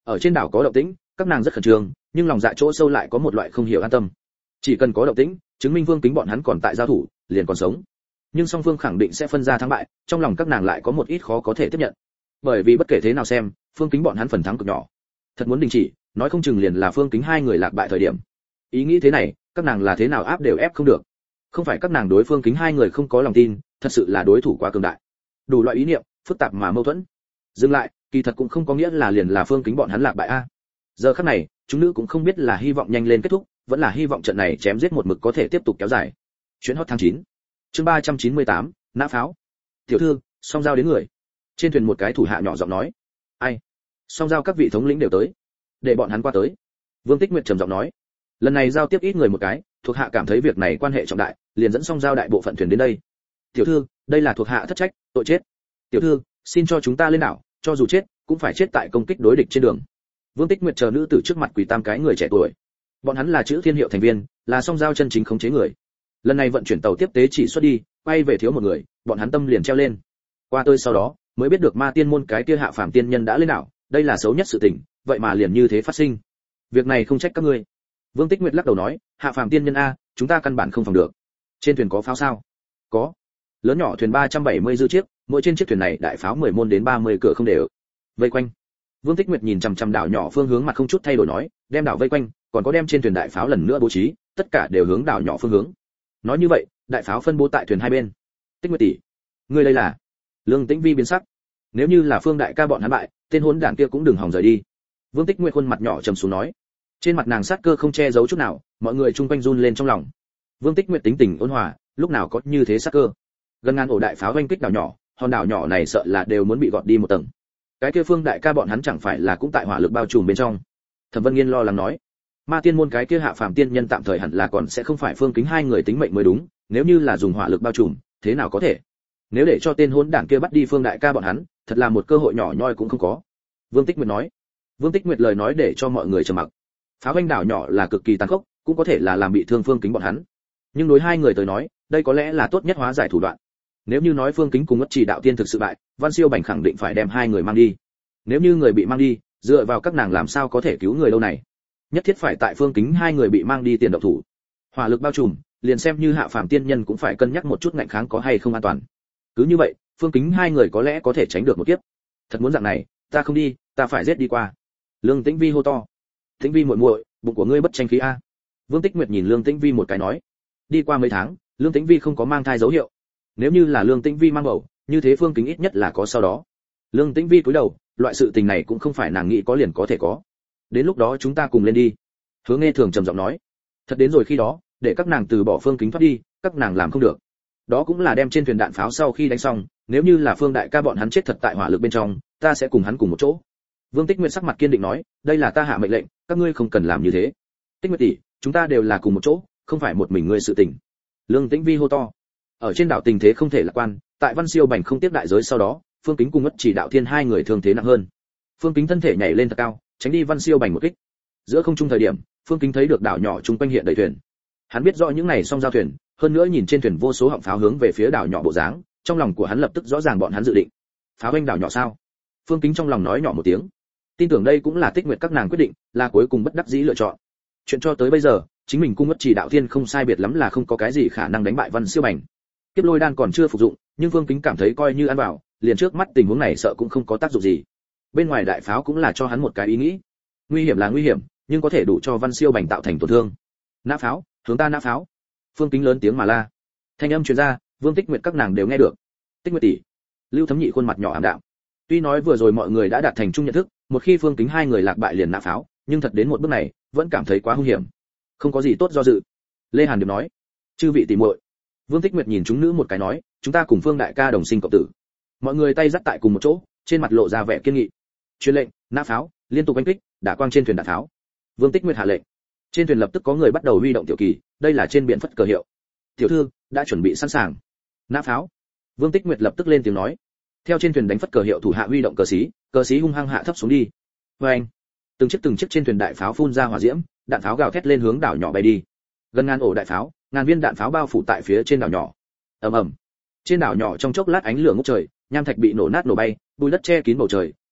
Ở trên đảo có động tĩnh, các nàng rất khẩn trương, nhưng lòng dạ chỗ sâu lại có một loại không hiểu an tâm. Chỉ cần có động tĩnh, chứng minh Vương Kính bọn hắn còn tại giao thủ, liền còn sống. Nhưng song phương khẳng định sẽ phân ra thắng bại, trong lòng các nàng lại có một ít khó có thể tiếp nhận. Bởi vì bất kể thế nào xem, Phương Kính bọn hắn phần thắng cực nhỏ. Thật muốn đình chỉ, nói không chừng liền là Phương Kính hai người lạc bại thời điểm. Ý nghĩ thế này, các nàng là thế nào áp đều ép không được. Không phải các nàng đối Phương Kính hai người không có lòng tin, thật sự là đối thủ quá cường đại. Đủ loại ý niệm, phức tạp mà mâu thuẫn. Dừng lại, kỳ thật cũng không có nghĩa là liền là Phương Kính bọn hắn lạc bại a. Giờ khắc này, chúng nữ cũng không biết là hy vọng nhanh lên kết thúc, vẫn là hy vọng trận này chém giết một mực có thể tiếp tục kéo dài. Chuyến hot tháng 9. Chương 398, nã pháo. Tiểu thư, song giao đến người. Trên thuyền một cái thủ hạ nhỏ giọng nói. Ai? Song giao các vị thống lĩnh đều tới, để bọn hắn qua tới. Vương Tích Nguyệt trầm giọng nói. Lần này giao tiếp ít người một cái, thuộc hạ cảm thấy việc này quan hệ trọng đại, liền dẫn song giao đại bộ phận thuyền đến đây. Tiểu thư, đây là thuộc hạ thất trách, tội chết. Tiểu thư, xin cho chúng ta lên đảo, cho dù chết, cũng phải chết tại công kích đối địch trên đường. Vương Tích Nguyệt chờ nữ tử trước mặt quỳ tam cái người trẻ tuổi. Bọn hắn là chữ thiên hiệu thành viên, là song giao chân chính khống chế người. Lần này vận chuyển tàu tiếp tế chỉ xuất đi, quay về thiếu một người, bọn hắn tâm liền treo lên. Qua tôi sau đó, mới biết được Ma Tiên môn cái kia hạ phàm tiên nhân đã lên đảo, đây là xấu nhất sự tình, vậy mà liền như thế phát sinh. Việc này không trách các ngươi. Vương Tích Nguyệt lắc đầu nói, hạ phàm tiên nhân a, chúng ta căn bản không phòng được. Trên thuyền có pháo sao? Có. Lớn nhỏ thuyền 370 dư chiếc, mỗi trên chiếc thuyền này đại pháo 10 môn đến 30 cửa không đều. Vây quanh. Vương Tích Nguyệt nhìn chằm chằm đảo nhỏ phương hướng mặt không chút thay đổi nói, đem đảo vây quanh, còn có đem trên thuyền đại pháo lần nữa bố trí, tất cả đều hướng đảo nhỏ phương hướng. Nói như vậy, đại pháo phân bố tại thuyền hai bên. Tích Nguyệt tỷ, ngươi đây là? Lương Tĩnh Vi biến sắc. Nếu như là Phương đại ca bọn hắn bại, tên hỗn đản kia cũng đừng hòng rời đi. Vương Tích Nguyệt khuôn mặt nhỏ trầm xuống nói. Trên mặt nàng sát cơ không che giấu chút nào, mọi người chung quanh run lên trong lòng. Vương Tích Nguyệt tính tình ôn hòa, lúc nào có như thế sát cơ. Gần ngàn ổ đại pháo vây kích đảo nhỏ, hòn đảo nhỏ này sợ là đều muốn bị gọt đi một tầng. Cái kia Phương đại ca bọn hắn chẳng phải là cũng tại hỏa lực bao trùm bên trong. Thẩm Vân Nghiên lo lắng nói. Ma Tiên môn cái kia hạ phàm tiên nhân tạm thời hẳn là còn sẽ không phải Phương Kính hai người tính mệnh mới đúng, nếu như là dùng hỏa lực bao trùm, thế nào có thể? Nếu để cho tên hỗn đản kia bắt đi Phương đại ca bọn hắn, thật là một cơ hội nhỏ nhoi cũng không có. Vương Tích Nguyệt nói. Vương Tích Nguyệt lời nói để cho mọi người trầm mặc. Pháo vanh đảo nhỏ là cực kỳ tàn khốc, cũng có thể là làm bị thương Phương Kính bọn hắn. Nhưng đối hai người tới nói, đây có lẽ là tốt nhất hóa giải thủ đoạn. Nếu như nói Phương Kính cùng Ngất Chỉ đạo tiên thực sự bại, Văn Siêu Bành khẳng định phải đem hai người mang đi. Nếu như người bị mang đi, dựa vào các nàng làm sao có thể cứu người đâu này? Nhất thiết phải tại Phương Kính hai người bị mang đi tiền động thủ. Hỏa lực bao trùm, liền xem như hạ phàm tiên nhân cũng phải cân nhắc một chút ngạnh kháng có hay không an toàn. Cứ như vậy, Phương Kính hai người có lẽ có thể tránh được một kiếp. Thật muốn dạng này, ta không đi, ta phải giết đi qua. Lương Tĩnh Vi hô to. Tĩnh Vi muội muội, bụng của ngươi bất tranh khí a. Vương Tích Nguyệt nhìn Lương Tĩnh Vi một cái nói. Đi qua mấy tháng, Lương Tĩnh Vi không có mang thai dấu hiệu. Nếu như là Lương Tĩnh Vi mang bầu, như thế Phương Kính ít nhất là có sau đó. Lương Tĩnh Vi cúi đầu, loại sự tình này cũng không phải nàng nghĩ có liền có thể có. Đến lúc đó chúng ta cùng lên đi. Hứa Nghe Thường trầm giọng nói. Thật đến rồi khi đó, để các nàng từ bỏ Phương Kính thoát đi, các nàng làm không được. Đó cũng là đem trên thuyền đạn pháo sau khi đánh xong, nếu như là Phương đại ca bọn hắn chết thật tại hỏa lực bên trong, ta sẽ cùng hắn cùng một chỗ. Vương Tích Nguyệt sắc mặt kiên định nói, đây là ta hạ mệnh lệnh, các ngươi không cần làm như thế. Tích Nguyệt tỷ, chúng ta đều là cùng một chỗ, không phải một mình ngươi sự tình. Lương Tĩnh Vi hô to. Ở trên đảo tình thế không thể lạc quan, tại Văn Siêu Bành không tiếp đại giới sau đó, Phương Kính cùng Ngất Chỉ đạo thiên hai người thương thế nặng hơn. Phương Kính thân thể nhảy lên thật cao, tránh đi Văn Siêu Bành một kích. Giữa không trung thời điểm, Phương Kính thấy được đảo nhỏ chung quanh hiện đầy thuyền. Hắn biết rõ những này song giao thuyền, hơn nữa nhìn trên thuyền vô số họng pháo hướng về phía đảo nhỏ bộ dáng, trong lòng của hắn lập tức rõ ràng bọn hắn dự định. Pháo banh đảo nhỏ sao? Phương Kính trong lòng nói nhỏ một tiếng. Tin tưởng đây cũng là Tích Nguyệt các nàng quyết định, là cuối cùng bất đắc dĩ lựa chọn. Chuyện cho tới bây giờ, chính mình cung Ngất Chỉ đạo thiên không sai biệt lắm là không có cái gì khả năng đánh bại Văn Siêu Bành. Kiếp lôi đan còn chưa phục dụng, nhưng Phương Kính cảm thấy coi như ăn vào, liền trước mắt tình huống này sợ cũng không có tác dụng gì. Bên ngoài đại pháo cũng là cho hắn một cái ý nghĩ. Nguy hiểm là nguy hiểm, nhưng có thể đủ cho Văn Siêu Bành tạo thành tổn thương. Nã pháo, hướng ta nã pháo. Phương Kính lớn tiếng mà la. Thanh âm truyền ra, Vương Tích Nguyệt các nàng đều nghe được. Tích Nguyệt tỷ. Lưu Thấm Nhị khuôn mặt nhỏ ảm đạm. Tuy nói vừa rồi mọi người đã đạt thành chung nhận thức, một khi Phương Kính hai người lạc bại liền nã pháo, nhưng thật đến một bước này, vẫn cảm thấy quá hung hiểm. Không có gì tốt do dự. Lê Hàn Điệp nói. Chư vị tỷ muội. Vương Tích Nguyệt nhìn chúng nữ một cái nói, chúng ta cùng Phương đại ca đồng sinh cộng tử. Mọi người tay dắt tại cùng một chỗ, trên mặt lộ ra vẻ kiên nghị. Truyền lệnh, nã pháo, liên tục đánh kích, đả quang trên thuyền đạn pháo. Vương Tích Nguyệt hạ lệnh. Trên thuyền lập tức có người bắt đầu huy động tiểu kỳ, đây là trên biển phất cờ hiệu. Tiểu thư đã chuẩn bị sẵn sàng. Nã pháo. Vương Tích Nguyệt lập tức lên tiếng nói. Theo trên thuyền đánh phất cờ hiệu thủ hạ huy động cờ xí hung hăng hạ thấp xuống đi. Oeng. Từng chiếc trên thuyền đại pháo phun ra hỏa diễm, đạn pháo gào thét lên hướng đảo nhỏ bay đi. Gần ngàn ổ đại pháo, ngàn viên đạn pháo bao phủ tại phía trên đảo nhỏ. Ầm ầm. Trên đảo nhỏ trong chốc lát ánh lửa ngút trời, nham thạch bị nổ nát nổ bay, bụi đất che kín bầu trời,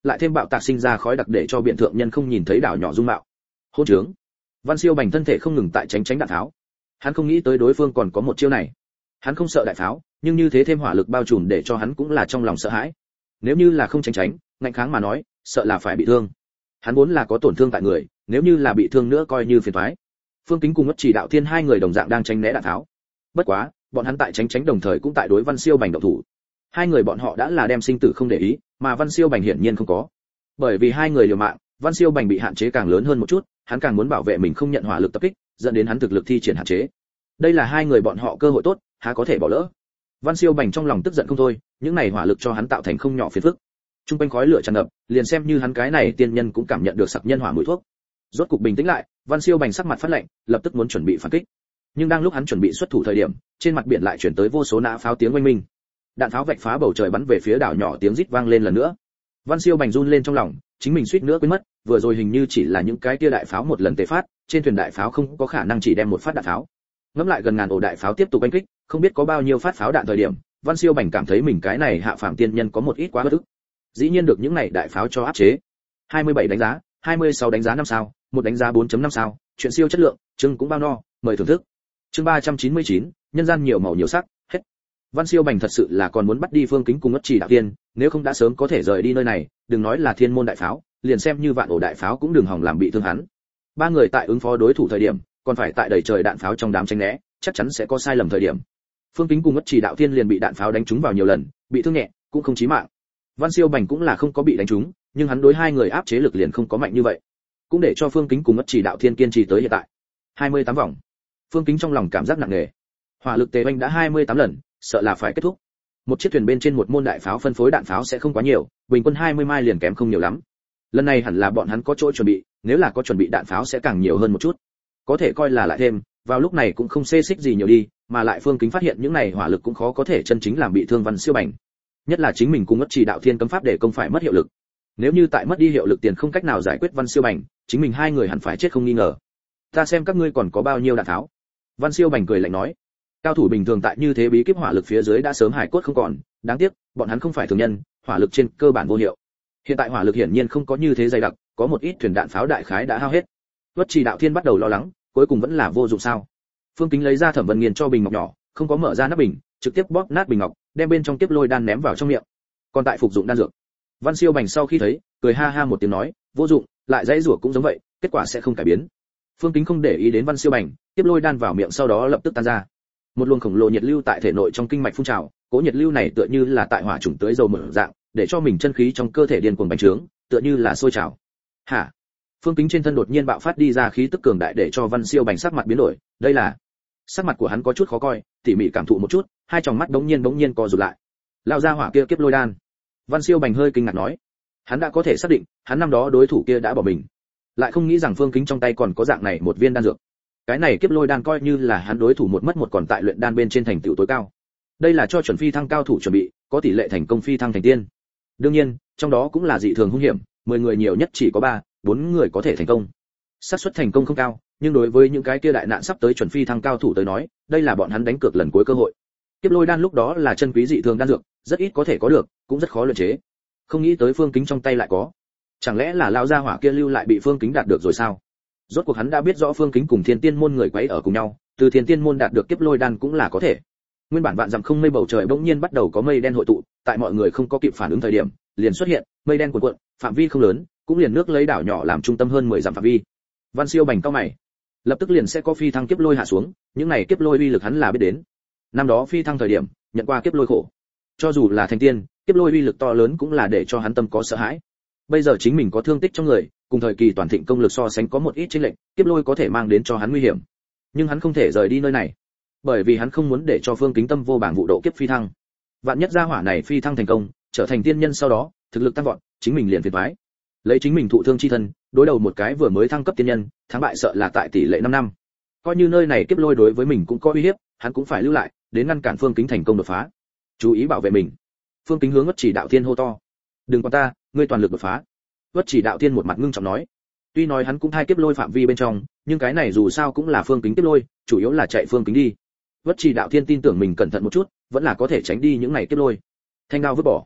lại thêm bạo tạc sinh ra khói đặc để cho biện thượng nhân không nhìn thấy đảo nhỏ dung mạo. Hôn trướng. Văn Siêu Bành thân thể không ngừng tại tránh đạn tháo. Hắn không nghĩ tới đối phương còn có một chiêu này. Hắn không sợ đại pháo, nhưng như thế thêm hỏa lực bao trùm để cho hắn cũng là trong lòng sợ hãi. Nếu như là không tránh, ngạnh kháng mà nói, sợ là phải bị thương. Hắn vốn là có tổn thương tại người, nếu như là bị thương nữa coi như phiền toái. Phương Kính cùng Ngất Chỉ Đạo Thiên hai người đồng dạng đang tránh né đạn tháo. Bất quá, bọn hắn tại tránh đồng thời cũng tại đối Văn Siêu Bành động thủ. Hai người bọn họ đã là đem sinh tử không để ý, mà Văn Siêu Bành hiển nhiên không có. Bởi vì hai người liều mạng, Văn Siêu Bành bị hạn chế càng lớn hơn một chút, hắn càng muốn bảo vệ mình không nhận hỏa lực tập kích, dẫn đến hắn thực lực thi triển hạn chế. Đây là hai người bọn họ cơ hội tốt, há có thể bỏ lỡ. Văn Siêu Bành trong lòng tức giận không thôi, những này hỏa lực cho hắn tạo thành không nhỏ phiền phức. Trung quanh khói lửa tràn ngập, liền xem như hắn cái này tiên nhân cũng cảm nhận được sặc nhân hỏa mùi thuốc. Rốt cục bình tĩnh lại, Văn Siêu Bành sắc mặt phát lạnh, lập tức muốn chuẩn bị phản kích. Nhưng đang lúc hắn chuẩn bị xuất thủ thời điểm, trên mặt biển lại chuyển tới vô số nã pháo tiếng oanh minh. Đạn pháo vạch phá bầu trời bắn về phía đảo nhỏ, tiếng rít vang lên lần nữa. Văn Siêu Bành run lên trong lòng, chính mình suýt nữa quên mất, vừa rồi hình như chỉ là những cái tia đại pháo một lần tề phát, trên thuyền đại pháo không có khả năng chỉ đem một phát đạn pháo. Ngẫm lại gần ngàn ổ đại pháo tiếp tục đánh kích, không biết có bao nhiêu phát pháo đạn thời điểm, Văn Siêu Bành cảm thấy mình cái này hạ phàm tiên nhân có một ít quá bất ức. Dĩ nhiên được những này đại pháo cho áp chế. 27 đánh giá, 26 đánh giá 5 sao, một đánh giá 4.5 sao, chuyện siêu chất lượng, chương cũng bao no, mời thưởng thức. Chương 399, nhân gian nhiều màu nhiều sắc, hết. Văn Siêu Bành thật sự là còn muốn bắt đi Phương Kính cùng Ngất Chỉ Đạo Thiên, nếu không đã sớm có thể rời đi nơi này, đừng nói là thiên môn đại pháo, liền xem như vạn ổ đại pháo cũng đừng hòng làm bị thương hắn. Ba người tại ứng phó đối thủ thời điểm, còn phải tại đầy trời đạn pháo trong đám tránh né, chắc chắn sẽ có sai lầm thời điểm. Phương Kính cùng Ngất Chỉ Đạo Thiên liền bị đạn pháo đánh trúng vào nhiều lần, bị thương nhẹ, cũng không chí mạng. Văn Siêu Bành cũng là không có bị đánh trúng, nhưng hắn đối hai người áp chế lực liền không có mạnh như vậy, cũng để cho Phương Kính cùng Ngất Chỉ Đạo Thiên kiên trì tới hiện tại. 28 vòng. Phương Kính trong lòng cảm giác nặng nề. Hỏa lực tề oanh đã 28 lần, sợ là phải kết thúc. Một chiếc thuyền bên trên một môn đại pháo phân phối đạn pháo sẽ không quá nhiều, bình quân 20 mai liền kém không nhiều lắm. Lần này hẳn là bọn hắn có chỗ chuẩn bị, nếu là có chuẩn bị đạn pháo sẽ càng nhiều hơn một chút. Có thể coi là lại thêm, vào lúc này cũng không xê xích gì nhiều đi, mà lại Phương Kính phát hiện những này hỏa lực cũng khó có thể chân chính làm bị thương Văn Siêu Bành. Nhất là chính mình cùng Ngất Chỉ Đạo Thiên cấm pháp để công phải mất hiệu lực. Nếu như tại mất đi hiệu lực tiền không cách nào giải quyết Văn Siêu Bành, chính mình hai người hẳn phải chết không nghi ngờ. Ta xem các ngươi còn có bao nhiêu đạn tháo. Văn Siêu Bành cười lạnh nói, cao thủ bình thường tại như thế bí kíp hỏa lực phía dưới đã sớm hải cốt không còn, đáng tiếc bọn hắn không phải thường nhân, hỏa lực trên cơ bản vô hiệu. Hiện tại hỏa lực hiển nhiên không có như thế dày đặc, có một ít thuyền đạn pháo đại khái đã hao hết. Ngất Chỉ Đạo Thiên bắt đầu lo lắng, cuối cùng vẫn là vô dụng sao? Phương Kính lấy ra Thẩm Vân Nghiền cho bình ngọc nhỏ, không có mở ra nắp bình, trực tiếp bóp nát bình ngọc, đem bên trong tiếp lôi đan ném vào trong miệng. Còn tại phục dụng đan dược. Văn Siêu Bành sau khi thấy, cười ha ha một tiếng nói, vô dụng, lại dãy rủa cũng giống vậy, kết quả sẽ không cải biến. Phương Kính không để ý đến Văn Siêu Bành, tiếp lôi đan vào miệng sau đó lập tức tan ra. Một luồng khổng lồ nhiệt lưu tại thể nội trong kinh mạch phun trào, cỗ nhiệt lưu này tựa như là tại hỏa trùng tưới dầu mở dạng, để cho mình chân khí trong cơ thể điên cuồng bành trướng, tựa như là sôi trào. Hả? Phương Kính trên thân đột nhiên bạo phát đi ra khí tức cường đại để cho Văn Siêu Bành sắc mặt biến đổi, đây là... Sắc mặt của hắn có chút khó coi, tỉ mỉ cảm thụ một chút, hai tròng mắt bỗng nhiên co rụt lại. Lao ra hỏa kia kiếp lôi đan. Văn Siêu Bành hơi kinh ngạc nói, hắn đã có thể xác định, hắn năm đó đối thủ kia đã bỏ mình, lại không nghĩ rằng Phương Kính trong tay còn có dạng này một viên đan dược. Cái này kiếp lôi đan coi như là hắn đối thủ một mất một còn tại luyện đan bên trên thành tựu tối cao. Đây là cho chuẩn phi thăng cao thủ chuẩn bị, có tỷ lệ thành công phi thăng thành tiên. Đương nhiên, trong đó cũng là dị thường hung hiểm, 10 người nhiều nhất chỉ có 3, 4 người có thể thành công. Xác suất thành công không cao, nhưng đối với những cái kia đại nạn sắp tới chuẩn phi thăng cao thủ tới nói, đây là bọn hắn đánh cược lần cuối cơ hội. Kiếp lôi đan lúc đó là chân quý dị thường đan dược, rất ít có thể có được, cũng rất khó luyện chế. Không nghĩ tới Phương Kính trong tay lại có. Chẳng lẽ là lao gia hỏa kia lưu lại bị Phương Kính đạt được rồi sao? Rốt cuộc hắn đã biết rõ Phương Kính cùng Thiên Tiên môn người quấy ở cùng nhau, từ Thiên Tiên môn đạt được kiếp lôi đan cũng là có thể. Nguyên bản vạn dặm không mây bầu trời bỗng nhiên bắt đầu có mây đen hội tụ, tại mọi người không có kịp phản ứng thời điểm, liền xuất hiện mây đen cuộn cuộn, phạm vi không lớn, cũng liền nước lấy đảo nhỏ làm trung tâm hơn 10 dặm phạm vi. Văn Siêu Bành cau mày, lập tức liền sẽ có phi thăng kiếp lôi hạ xuống, những này kiếp lôi uy lực hắn là biết đến. Năm đó phi thăng thời điểm, nhận qua kiếp lôi khổ. Cho dù là thành tiên, kiếp lôi uy lực to lớn cũng là để cho hắn tâm có sợ hãi. Bây giờ chính mình có thương tích trong người, cùng thời kỳ toàn thịnh công lực so sánh có một ít chênh lệch, kiếp lôi có thể mang đến cho hắn nguy hiểm. Nhưng hắn không thể rời đi nơi này, bởi vì hắn không muốn để cho Phương Kính tâm vô bảng vụ độ kiếp phi thăng. Vạn nhất gia hỏa này phi thăng thành công, trở thành tiên nhân sau đó, thực lực tăng vọt, chính mình liền phiền toái. Lấy chính mình thụ thương chi thân, đối đầu một cái vừa mới thăng cấp tiên nhân, thắng bại sợ là tại tỷ lệ 5 năm. Coi như nơi này kiếp lôi đối với mình cũng có uy hiếp, hắn cũng phải lưu lại, đến ngăn cản Phương Kính thành công đột phá. Chú ý bảo vệ mình. Phương Kính hướng Ngất Chỉ Đạo Thiên hô to. Đừng quan ta, ngươi toàn lực đột phá. Ngất Chỉ Đạo Thiên một mặt ngưng trọng nói. Tuy nói hắn cũng thay kiếp lôi phạm vi bên trong, nhưng cái này dù sao cũng là Phương Kính kiếp lôi, chủ yếu là chạy Phương Kính đi. Ngất Chỉ Đạo Thiên tin tưởng mình cẩn thận một chút, vẫn là có thể tránh đi những này kiếp lôi. Thanh đao vứt bỏ.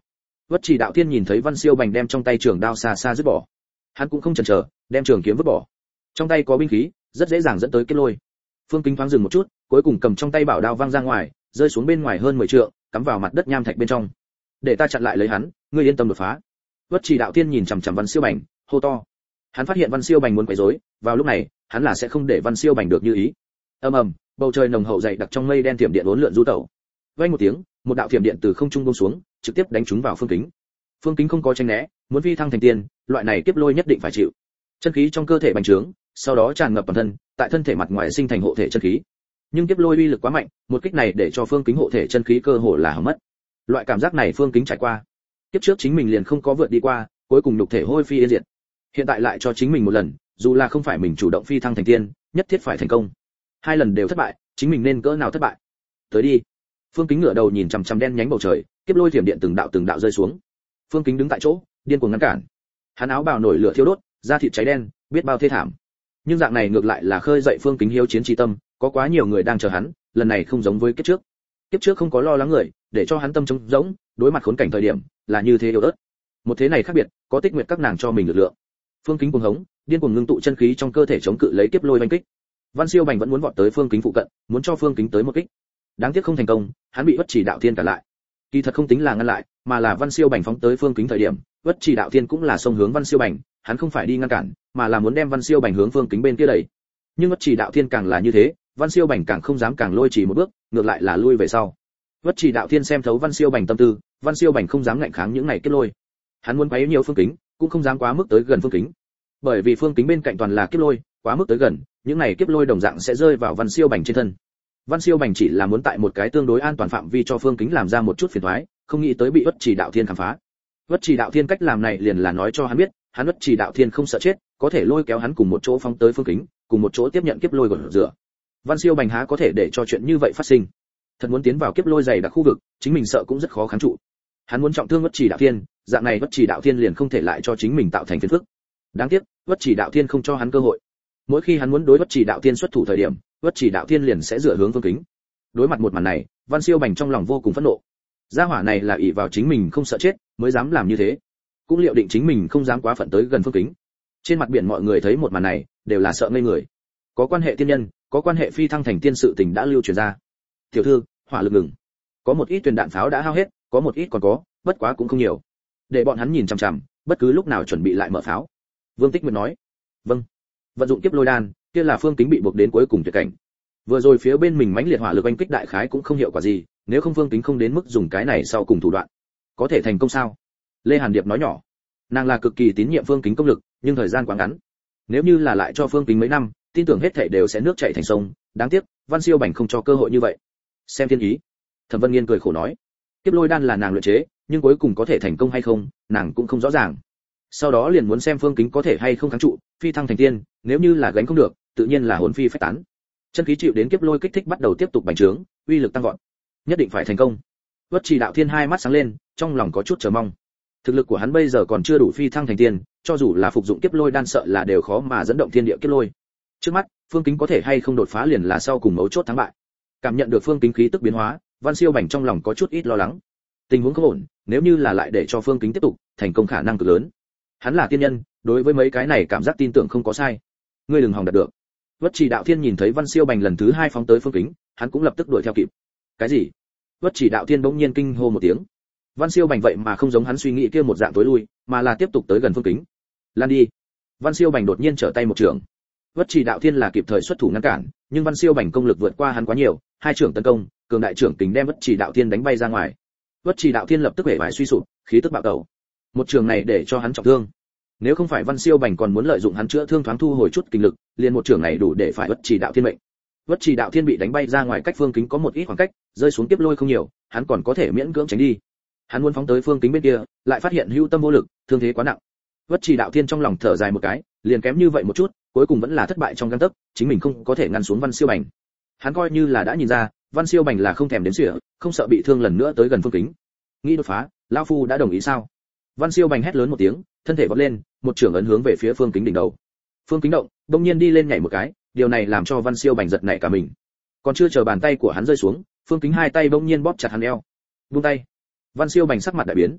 Vất Chỉ Đạo Thiên nhìn thấy Văn Siêu Bành đem trong tay trường đao xa xa dứt bỏ, hắn cũng không chần chờ, đem trường kiếm vứt bỏ. Trong tay có binh khí, rất dễ dàng dẫn tới kiếp lôi. Phương Kính thoáng dừng một chút, cuối cùng cầm trong tay bảo đao văng ra ngoài, rơi xuống bên ngoài hơn 10 trượng, cắm vào mặt đất nham thạch bên trong. Để ta chặn lại lấy hắn, ngươi yên tâm đột phá. Vất Chỉ Đạo Thiên nhìn chằm chằm Văn Siêu Bành, hô to. Hắn phát hiện Văn Siêu Bành muốn quấy rối, vào lúc này, hắn là sẽ không để Văn Siêu Bành được như ý. Ầm ầm, bầu trời nồng hậu dày đặc trong mây đen thiểm điện uốn lượn du tẩu. Vang một tiếng, một đạo thiểm điện từ không trung buông xuống, trực tiếp đánh trúng vào Phương Kính. Phương Kính không có tránh né, muốn phi thăng thành tiên, loại này kiếp lôi nhất định phải chịu. Chân khí trong cơ thể bành trướng, sau đó tràn ngập toàn thân, tại thân thể mặt ngoài sinh thành hộ thể chân khí. Nhưng kiếp lôi uy lực quá mạnh, một kích này để cho Phương Kính hộ thể chân khí cơ hồ là hỏng mất. Loại cảm giác này Phương Kính trải qua, kiếp trước chính mình liền không có vượt đi qua, cuối cùng nhục thể hôi phi yên diệt. Hiện tại lại cho chính mình một lần, dù là không phải mình chủ động phi thăng thành tiên, nhất thiết phải thành công. Hai lần đều thất bại, chính mình nên cỡ nào thất bại? Tới đi. Phương Kính ngửa đầu nhìn chằm chằm đen nhánh bầu trời, kiếp lôi thiểm điện từng đạo rơi xuống. Phương Kính đứng tại chỗ, điên cuồng ngăn cản. Hắn áo bào nổi lửa thiêu đốt, da thịt cháy đen, biết bao thê thảm. Nhưng dạng này ngược lại là khơi dậy Phương Kính hiếu chiến chí tâm, có quá nhiều người đang chờ hắn, lần này không giống với kiếp trước. Kiếp trước không có lo lắng người, để cho hắn tâm trống rỗng, đối mặt khốn cảnh thời điểm, là như thế yếu ớt. Một thế này khác biệt, có Tích Nguyệt các nàng cho mình lực lượng. Phương Kính cuồng hống, điên cuồng ngưng tụ chân khí trong cơ thể chống cự lấy kiếp lôi oanh kích. Văn Siêu Bành vẫn muốn vọt tới Phương Kính phụ cận, muốn cho Phương Kính tới một kích. Đáng tiếc không thành công, hắn bị Vất Chỉ Đạo Thiên cản lại. Kỳ thật không tính là ngăn lại, mà là Văn Siêu Bành phóng tới Phương Kính thời điểm, Vất Chỉ Đạo Thiên cũng là xông hướng Văn Siêu Bành, hắn không phải đi ngăn cản, mà là muốn đem Văn Siêu Bành hướng Phương Kính bên kia đẩy. Nhưng Vất Chỉ Đạo Thiên càng là như thế, Văn Siêu Bành càng không dám càng lôi chỉ một bước, ngược lại là lui về sau. Vất Chỉ Đạo Thiên xem thấu Văn Siêu Bành tâm tư, Văn Siêu Bành không dám ngạnh kháng những này kết lôi. Hắn muốn quấy nhiều Phương Kính, cũng không dám quá mức tới gần Phương Kính. Bởi vì Phương Kính bên cạnh toàn là kiếp lôi, quá mức tới gần, những này kiếp lôi đồng dạng sẽ rơi vào Văn Siêu Bành trên thân. Văn Siêu Bành chỉ là muốn tại một cái tương đối an toàn phạm vi cho Phương Kính làm ra một chút phiền toái, không nghĩ tới bị Vất Chỉ Đạo Thiên khám phá. Vất Chỉ Đạo Thiên cách làm này liền là nói cho hắn biết, hắn Vất Chỉ Đạo Thiên không sợ chết, có thể lôi kéo hắn cùng một chỗ phóng tới Phương Kính, cùng một chỗ tiếp nhận kiếp lôi gột rửa. Văn Siêu Bành há có thể để cho chuyện như vậy phát sinh? Thật muốn tiến vào kiếp lôi dày đặc khu vực, chính mình sợ cũng rất khó kháng trụ. Hắn muốn trọng thương Vất Chỉ Đạo Thiên, dạng này Vất Chỉ Đạo Thiên liền không thể lại cho chính mình tạo thành phiền phức. Đáng tiếc, Vất Chỉ Đạo Thiên không cho hắn cơ hội. Mỗi khi hắn muốn đối Vất Chỉ Đạo Thiên xuất thủ thời điểm, Vất Chỉ Đạo Thiên liền sẽ dựa hướng Phương Kính. Đối mặt một màn này, Văn Siêu Bành trong lòng vô cùng phẫn nộ. Gia hỏa này là ỷ vào chính mình không sợ chết, mới dám làm như thế. Cũng liệu định chính mình không dám quá phận tới gần Phương Kính. Trên mặt biển mọi người thấy một màn này, đều là sợ ngây người. Có quan hệ tiên nhân, có quan hệ phi thăng thành tiên sự tình đã lưu truyền ra. Tiểu thư, hỏa lực ngừng. Có một ít tuyển đạn pháo đã hao hết, có một ít còn có, bất quá cũng không nhiều. Để bọn hắn nhìn chằm chằm, bất cứ lúc nào chuẩn bị lại mở pháo. Vương Tích Nguyệt nói. Vâng. Vận dụng kiếp lôi đan, kia là Phương Kính bị buộc đến cuối cùng tuyệt cảnh. Vừa rồi phía bên mình mãnh liệt hỏa lực oanh kích đại khái cũng không hiệu quả gì, nếu không Phương Kính không đến mức dùng cái này sau cùng thủ đoạn. Có thể thành công sao? Lê Hàn Điệp nói nhỏ. Nàng là cực kỳ tín nhiệm Phương Kính công lực, nhưng thời gian quá ngắn. Nếu như là lại cho Phương Kính mấy năm, tin tưởng hết thảy đều sẽ nước chảy thành sông, đáng tiếc, Văn Siêu Bành không cho cơ hội như vậy. Xem thiên ý. Thẩm Vân Nghiên cười khổ nói. Kiếp lôi đan là nàng luyện chế, nhưng cuối cùng có thể thành công hay không, nàng cũng không rõ ràng. Sau đó liền muốn xem Phương Kính có thể hay không kháng trụ, phi thăng thành tiên, nếu như là gánh không được, tự nhiên là hồn phi phách tán. Chân khí chịu đến kiếp lôi kích thích bắt đầu tiếp tục bành trướng, uy lực tăng vọt. Nhất định phải thành công. Vất Chỉ Đạo Thiên hai mắt sáng lên, trong lòng có chút chờ mong. Thực lực của hắn bây giờ còn chưa đủ phi thăng thành tiên, cho dù là phục dụng kiếp lôi đan sợ là đều khó mà dẫn động thiên địa kiếp lôi. Trước mắt, Phương Kính có thể hay không đột phá liền là sau cùng mấu chốt thắng bại. Cảm nhận được Phương Kính khí tức biến hóa, Văn Siêu Bành trong lòng có chút ít lo lắng. Tình huống không ổn, nếu như là lại để cho Phương Kính tiếp tục, thành công khả năng cực lớn. Hắn là tiên nhân, đối với mấy cái này cảm giác tin tưởng không có sai. Ngươi đừng hòng đạt được. Vất Chỉ Đạo Thiên nhìn thấy Văn Siêu Bành lần thứ hai phóng tới Phương Kính, hắn cũng lập tức đuổi theo kịp. Cái gì? Vất Chỉ Đạo Thiên bỗng nhiên kinh hô một tiếng. Văn Siêu Bành vậy mà không giống hắn suy nghĩ kia một dạng tối lui, mà là tiếp tục tới gần Phương Kính. Lan đi. Văn Siêu Bành đột nhiên trở tay một trường. Vất Chỉ Đạo Thiên là kịp thời xuất thủ ngăn cản, nhưng Văn Siêu Bành công lực vượt qua hắn quá nhiều, hai trưởng tấn công, cường đại trưởng kính đem Vất Chỉ Đạo Thiên đánh bay ra ngoài. Vất Chỉ Đạo Thiên lập tức hể bại suy sụp, khí tức bạo tẩu. Một trường này để cho hắn trọng thương. Nếu không phải Văn Siêu Bành còn muốn lợi dụng hắn chữa thương thoáng thu hồi chút kinh lực, liền một trường này đủ để phải Vất Chỉ Đạo Thiên mệnh. Vất Chỉ Đạo Thiên bị đánh bay ra ngoài cách Phương Kính có một ít khoảng cách, rơi xuống tiếp lôi không nhiều, hắn còn có thể miễn cưỡng tránh đi. Hắn muốn phóng tới Phương Kính bên kia, lại phát hiện hữu tâm vô lực, thương thế quá nặng. Vất Chỉ Đạo Thiên trong lòng thở dài một cái, liền kém như vậy một chút, cuối cùng vẫn là thất bại trong gang tấc, chính mình không có thể ngăn xuống Văn Siêu Bành. Hắn coi như là đã nhìn ra, Văn Siêu Bành là không thèm đến sỉa, không sợ bị thương lần nữa tới gần Phương Kính. Nghĩ đột phá, lão phu đã đồng ý sao? Văn Siêu Bành hét lớn một tiếng, thân thể vọt lên, một trường ấn hướng về phía Phương Kính đỉnh đầu. Phương Kính động, đột nhiên đi lên nhảy một cái, điều này làm cho Văn Siêu Bành giật nảy cả mình. Còn chưa chờ bàn tay của hắn rơi xuống, Phương Kính hai tay bỗng nhiên bóp chặt hắn eo. Buông tay. Văn Siêu Bành sắc mặt đại biến.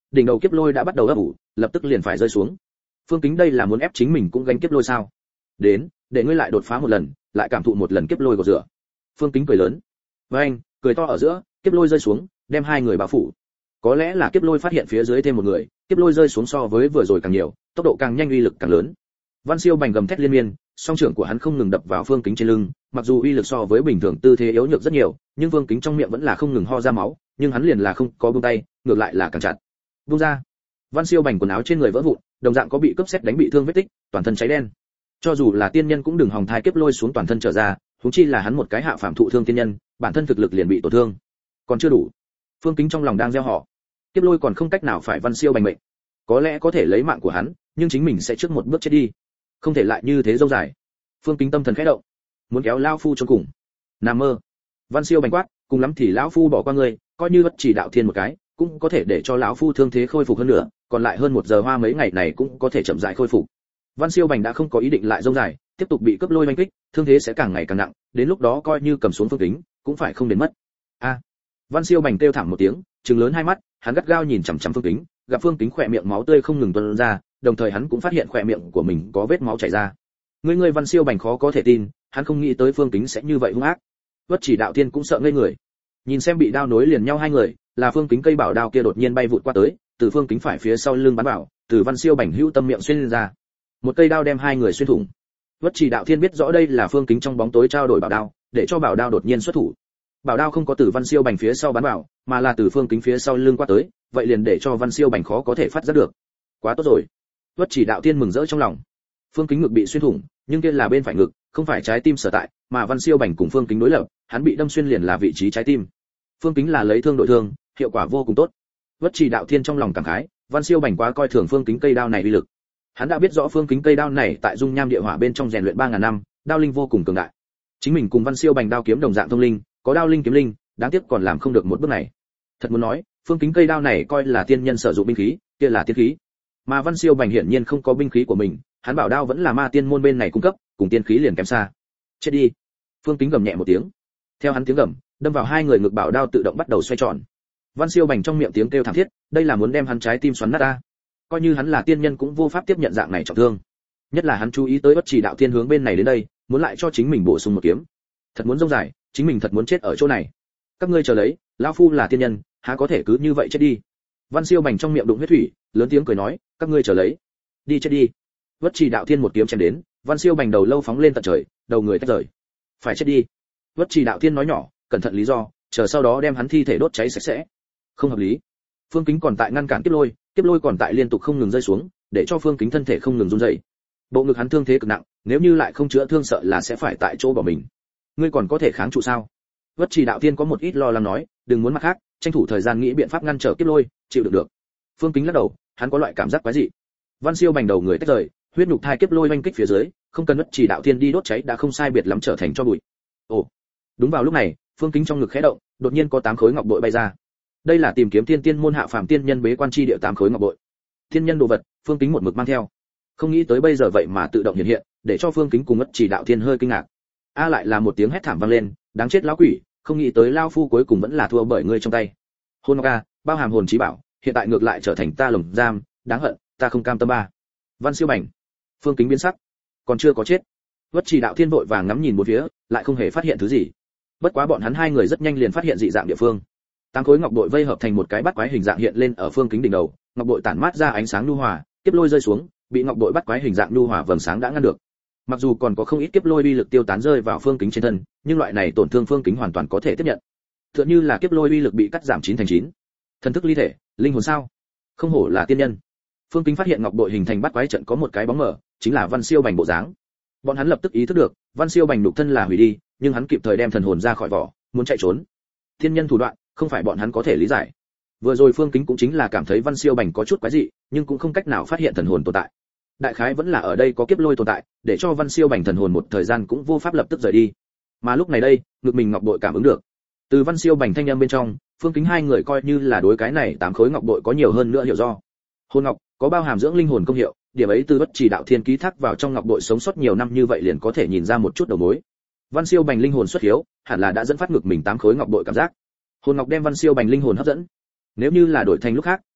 đỉnh đầu kiếp lôi đã bắt đầu ấp ủ, lập tức liền phải rơi xuống. Phương Kính đây là muốn ép chính mình cũng gánh kiếp lôi sao? Đến, để ngươi lại đột phá một lần, lại cảm thụ một lần kiếp lôi của rửa. Phương Kính cười lớn. Với anh, cười to ở giữa, kiếp lôi rơi xuống, đem hai người bao phủ. Có lẽ là kiếp lôi phát hiện phía dưới thêm một người, kiếp lôi rơi xuống so với vừa rồi càng nhiều, tốc độ càng nhanh, uy lực càng lớn. Văn Siêu Bành gầm thét liên miên, song trưởng của hắn không ngừng đập vào Phương Kính trên lưng, mặc dù uy lực so với bình thường tư thế yếu nhược rất nhiều, nhưng Phương Kính trong miệng vẫn là không ngừng ho ra máu, nhưng hắn liền là không có buông tay, ngược lại là càng chặt. Buông ra. Văn Siêu Bành quần áo trên người vỡ vụn, đồng dạng có bị cướp sét đánh bị thương vết tích, toàn thân cháy đen. Cho dù là tiên nhân cũng đừng hòng thai kiếp lôi xuống toàn thân trở ra, huống chi là hắn một cái hạ phàm thụ thương tiên nhân, bản thân thực lực liền bị tổn thương. Còn chưa đủ. Phương Kính trong lòng đang gieo họ. Kiếp lôi còn không cách nào phải Văn Siêu Bành mệnh. Có lẽ có thể lấy mạng của hắn, nhưng chính mình sẽ trước một bước chết đi. Không thể lại như thế lâu dài. Phương Kính tâm thần khẽ động, muốn kéo lão phu chôn cùng. Nằm mơ. Văn Siêu Bành quát, cùng lắm thì lão phu bỏ qua ngươi, coi như bất chỉ đạo thiên một cái, cũng có thể để cho lão phu thương thế khôi phục hơn nữa, còn lại hơn 1 giờ hoa mấy ngày này cũng có thể chậm rãi khôi phục. Văn Siêu Bành đã không có ý định lại rông dài, tiếp tục bị cướp lôi oanh kích, thương thế sẽ càng ngày càng nặng, đến lúc đó coi như cầm xuống Phương Kính, cũng phải không đến mất. A! Văn Siêu Bành kêu thảm một tiếng, trừng lớn hai mắt, hắn gắt gao nhìn chằm chằm Phương Kính, gặp Phương Kính khỏe miệng máu tươi không ngừng tuôn ra, đồng thời hắn cũng phát hiện khỏe miệng của mình có vết máu chảy ra. Ngươi Văn Siêu Bành khó có thể tin, hắn không nghĩ tới Phương Kính sẽ như vậy hung ác. Bất chỉ đạo thiên cũng sợ ngây người. Nhìn xem bị đao nối liền nhau hai người, là Phương Kính cây bảo đao kia đột nhiên bay vụt qua tới, từ Phương Kính phải phía sau lưng bắn vào, từ Văn Siêu Bành hữu tâm miệng xuyên lên ra. Một cây đao đem hai người xuyên thủng. Bất chỉ đạo thiên biết rõ đây là Phương Kính trong bóng tối trao đổi bảo đao, để cho bảo đao đột nhiên xuất thủ. Bảo đao không có từ Văn Siêu Bành phía sau bắn vào, mà là từ Phương Kính phía sau lưng qua tới, vậy liền để cho Văn Siêu Bành khó có thể phát giác được. Quá tốt rồi. Bất chỉ đạo thiên mừng rỡ trong lòng. Phương Kính ngực bị xuyên thủng, nhưng kia là bên phải ngực, không phải trái tim sở tại, mà Văn Siêu Bành cùng Phương Kính đối lập, hắn bị đâm xuyên liền là vị trí trái tim. Phương Kính là lấy thương đội thương, hiệu quả vô cùng tốt. Bất chỉ đạo thiên trong lòng cảm khái, Văn Siêu Bành quá coi thường Phương Kính cây đao này uy lực. Hắn đã biết rõ Phương Kính cây đao này tại dung nham địa hỏa bên trong rèn luyện 3000 năm, đao linh vô cùng cường đại. Chính mình cùng Văn Siêu Bành đao kiếm đồng dạng thông linh, có đao linh kiếm linh, đáng tiếc còn làm không được một bước này. Thật muốn nói, Phương Kính cây đao này coi là tiên nhân sử dụng binh khí, kia là tiên khí. Mà Văn Siêu Bành hiển nhiên không có binh khí của mình, hắn bảo đao vẫn là ma tiên môn bên này cung cấp, cùng tiên khí liền kém xa. Chết đi. Phương Kính gầm nhẹ một tiếng. Theo hắn tiếng gầm, đâm vào hai người ngực bảo đao tự động bắt đầu xoay tròn. Văn Siêu Bành trong miệng tiếng kêu thảm thiết, đây là muốn đem hắn trái tim xoắn nát a. Coi như hắn là tiên nhân cũng vô pháp tiếp nhận dạng này trọng thương. Nhất là hắn chú ý tới bất chỉ đạo thiên hướng bên này đến đây, muốn lại cho chính mình bổ sung một kiếm. Thật muốn rông dài, chính mình thật muốn chết ở chỗ này. Các ngươi chờ lấy, lão phu là tiên nhân, há có thể cứ như vậy chết đi. Văn Siêu Bành trong miệng đụng huyết thủy, lớn tiếng cười nói, các ngươi chờ lấy, đi chết đi. Bất chỉ đạo thiên một kiếm chém đến, Văn Siêu Bành đầu lâu phóng lên tận trời, đầu người tách rời. Phải chết đi. Bất chỉ đạo thiên nói nhỏ, cẩn thận lý do, chờ sau đó đem hắn thi thể đốt cháy sạch sẽ. Không hợp lý. Phương Kính còn tại ngăn cản kiếp lôi còn tại liên tục không ngừng rơi xuống, để cho Phương Kính thân thể không ngừng run rẩy. Bộ ngực hắn thương thế cực nặng, nếu như lại không chữa thương sợ là sẽ phải tại chỗ bỏ mình. Ngươi còn có thể kháng trụ sao? Bất chỉ đạo thiên có một ít lo lắng nói, đừng muốn mặt khác, tranh thủ thời gian nghĩ biện pháp ngăn trở kiếp lôi, chịu được được. Phương Kính lắc đầu, hắn có loại cảm giác quái dị. Văn Siêu Bành đầu người tách rời, huyết nhục thai kiếp lôi oanh kích phía dưới, không cần bất chỉ đạo thiên đi đốt cháy đã không sai biệt lắm trở thành cho bụi. Ồ. Đúng vào lúc này, Phương Kính trong ngực khẽ động, đột nhiên có 8 khối ngọc bội bay ra. Đây là tìm kiếm tiên môn hạ phàm tiên nhân bế quan chi địa 8 khối ngọc bội. Thiên nhân đồ vật, Phương Kính một mực mang theo. Không nghĩ tới bây giờ vậy mà tự động hiện hiện, để cho Phương Kính cùng bất chỉ đạo thiên hơi kinh ngạc. A lại là một tiếng hét thảm vang lên, đáng chết lão quỷ, không nghĩ tới lão phu cuối cùng vẫn là thua bởi ngươi trong tay. Hôn ngọc a, bao hàm hồn chí bảo, hiện tại ngược lại trở thành ta lồng giam, đáng hận, ta không cam tâm ba. Văn Siêu Bành. Phương Kính biến sắc, còn chưa có chết. Bất chỉ đạo thiên vội vàng ngắm nhìn một phía, lại không hề phát hiện thứ gì. Bất quá bọn hắn hai người rất nhanh liền phát hiện dị dạng địa phương. 8 khối ngọc bội vây hợp thành một cái bắt quái hình dạng hiện lên ở Phương Kính đỉnh đầu, ngọc bội tản mát ra ánh sáng nhu hòa, kiếp lôi rơi xuống, bị ngọc bội bắt quái hình dạng nhu hòa vầng sáng đã ngăn được. Mặc dù còn có không ít kiếp lôi uy lực tiêu tán rơi vào Phương Kính trên thân, nhưng loại này tổn thương Phương Kính hoàn toàn có thể tiếp nhận. Tựa như là kiếp lôi uy lực bị cắt giảm 9 thành 9. Thần thức ly thể, linh hồn sao? Không hổ là tiên nhân. Phương Kính phát hiện ngọc bội hình thành bắt quái trận có một cái bóng mờ, chính là Văn Siêu Bành bộ dáng. Bọn hắn lập tức ý thức được, Văn Siêu Bành nhục thân là hủy đi, nhưng hắn kịp thời đem thần hồn ra khỏi vỏ, muốn chạy trốn. Tiên nhân thủ đoạn, không phải bọn hắn có thể lý giải. Vừa rồi Phương Kính cũng chính là cảm thấy Văn Siêu Bành có chút quái dị, nhưng cũng không cách nào phát hiện thần hồn tồn tại. Đại khái vẫn là ở đây có kiếp lôi tồn tại, để cho Văn Siêu Bành thần hồn một thời gian cũng vô pháp lập tức rời đi. Mà lúc này đây, ngực mình ngọc bội cảm ứng được. Từ Văn Siêu Bành thanh âm bên trong, Phương Kính hai người coi như là đối cái này 8 khối ngọc bội có nhiều hơn nữa hiểu do. Hồn ngọc có bao hàm dưỡng linh hồn công hiệu, điểm ấy từ bất chỉ đạo thiên ký thác vào trong ngọc bội sống sót nhiều năm như vậy liền có thể nhìn ra một chút đầu mối. Văn Siêu Bành linh hồn xuất hiếu, hẳn là đã dẫn phát ngực mình 8 khối ngọc bội cảm giác. Hồn ngọc đem Văn Siêu Bành linh hồn hấp dẫn. Nếu như là đổi thành lúc khác,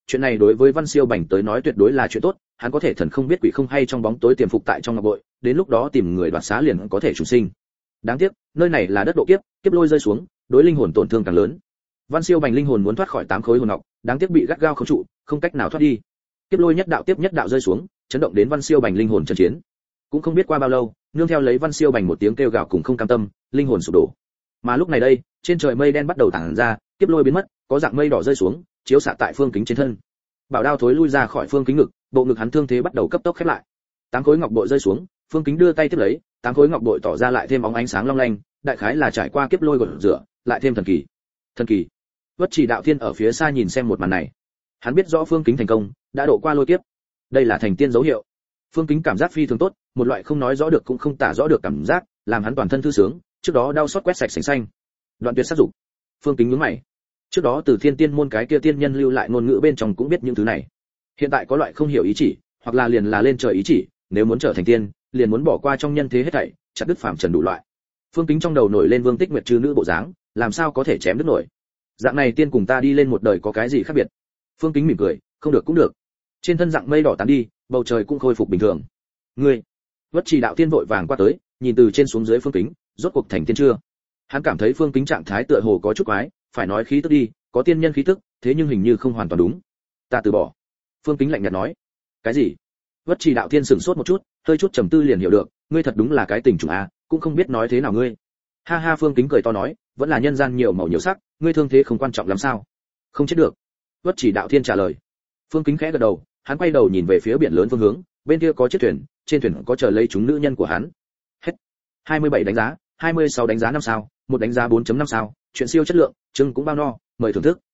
chuyện này đối với Văn Siêu Bành tới nói tuyệt đối là chuyện tốt, hắn có thể thần không biết quỷ không hay trong bóng tối tiềm phục tại trong ngọc bội, đến lúc đó tìm người đoạt xá liền có thể trùng sinh. Đáng tiếc, nơi này là đất độ kiếp, kiếp lôi rơi xuống, đối linh hồn tổn thương càng lớn. Văn Siêu Bành linh hồn muốn thoát khỏi 8 khối hồn ngọc, đáng tiếc bị gắt gao khống trụ, không cách nào thoát đi. Kiếp lôi nhất đạo tiếp nhất đạo rơi xuống, chấn động đến Văn Siêu Bành linh hồn chấn chiến. Cũng không biết qua bao lâu, nương theo lấy Văn Siêu Bành một tiếng kêu gào cùng không cam tâm, linh hồn sụp đổ. Mà lúc này đây, trên trời mây đen bắt đầu tản ra, kiếp lôi biến mất, có dạng mây đỏ rơi xuống, chiếu xạ tại Phương Kính trên thân. Bảo đao thối lui ra khỏi Phương Kính ngực, bộ ngực hắn thương thế bắt đầu cấp tốc khép lại. 8 khối ngọc bội rơi xuống, Phương Kính đưa tay tiếp lấy, 8 khối ngọc bội tỏ ra lại thêm bóng ánh sáng long lanh, đại khái là trải qua kiếp lôi gột rửa, lại thêm thần kỳ. Thần kỳ. Vất Chỉ Đạo Thiên ở phía xa nhìn xem một màn này. Hắn biết rõ Phương Kính thành công, đã độ qua lôi kiếp. Đây là thành tiên dấu hiệu. Phương Kính cảm giác phi thường tốt, một loại không nói rõ được cũng không tả rõ được cảm giác, làm hắn toàn thân thư sướng, trước đó đau xót quét sạch sành xanh. Đoạn tuyệt sát dục. Phương Kính nhướng mày. Trước đó từ Thiên Tiên môn cái kia tiên nhân lưu lại ngôn ngữ bên trong cũng biết những thứ này. Hiện tại có loại không hiểu ý chỉ, hoặc là liền là lên trời ý chỉ, nếu muốn trở thành tiên, liền muốn bỏ qua trong nhân thế hết thảy, chặt đứt phàm trần đủ loại. Phương Kính trong đầu nổi lên Vương Tích Nguyệt trư nữ bộ dáng, làm sao có thể chém đứt nổi. Dạng này tiên cùng ta đi lên một đời có cái gì khác biệt? Phương Kính mỉm cười, không được cũng được. Trên thân dạng mây đỏ tán đi, bầu trời cũng khôi phục bình thường. Ngươi, Vất Trì Đạo Tiên vội vàng qua tới, nhìn từ trên xuống dưới Phương Kính, rốt cuộc thành tiên chưa? Hắn cảm thấy Phương Kính trạng thái tựa hồ có chút quái, phải nói khí tức đi, có tiên nhân khí tức, thế nhưng hình như không hoàn toàn đúng. Ta từ bỏ. Phương Kính lạnh nhạt nói. Cái gì? Vất Trì Đạo Tiên sửng sốt một chút, hơi chút trầm tư liền hiểu được, ngươi thật đúng là cái tình trùng a, cũng không biết nói thế nào ngươi. Ha ha, Phương Kính cười to nói, vẫn là nhân gian nhiều màu nhiều sắc, ngươi thương thế không quan trọng lắm sao? Không chết được. Vất Chỉ Đạo Thiên trả lời. Phương Kính khẽ gật đầu, hắn quay đầu nhìn về phía biển lớn phương hướng, bên kia có chiếc thuyền, trên thuyền có chờ lấy chúng nữ nhân của hắn. Hết. 27 đánh giá, 26 đánh giá 5 sao, một đánh giá 4.5 sao, chuyện siêu chất lượng, chương cũng bao no, mời thưởng thức.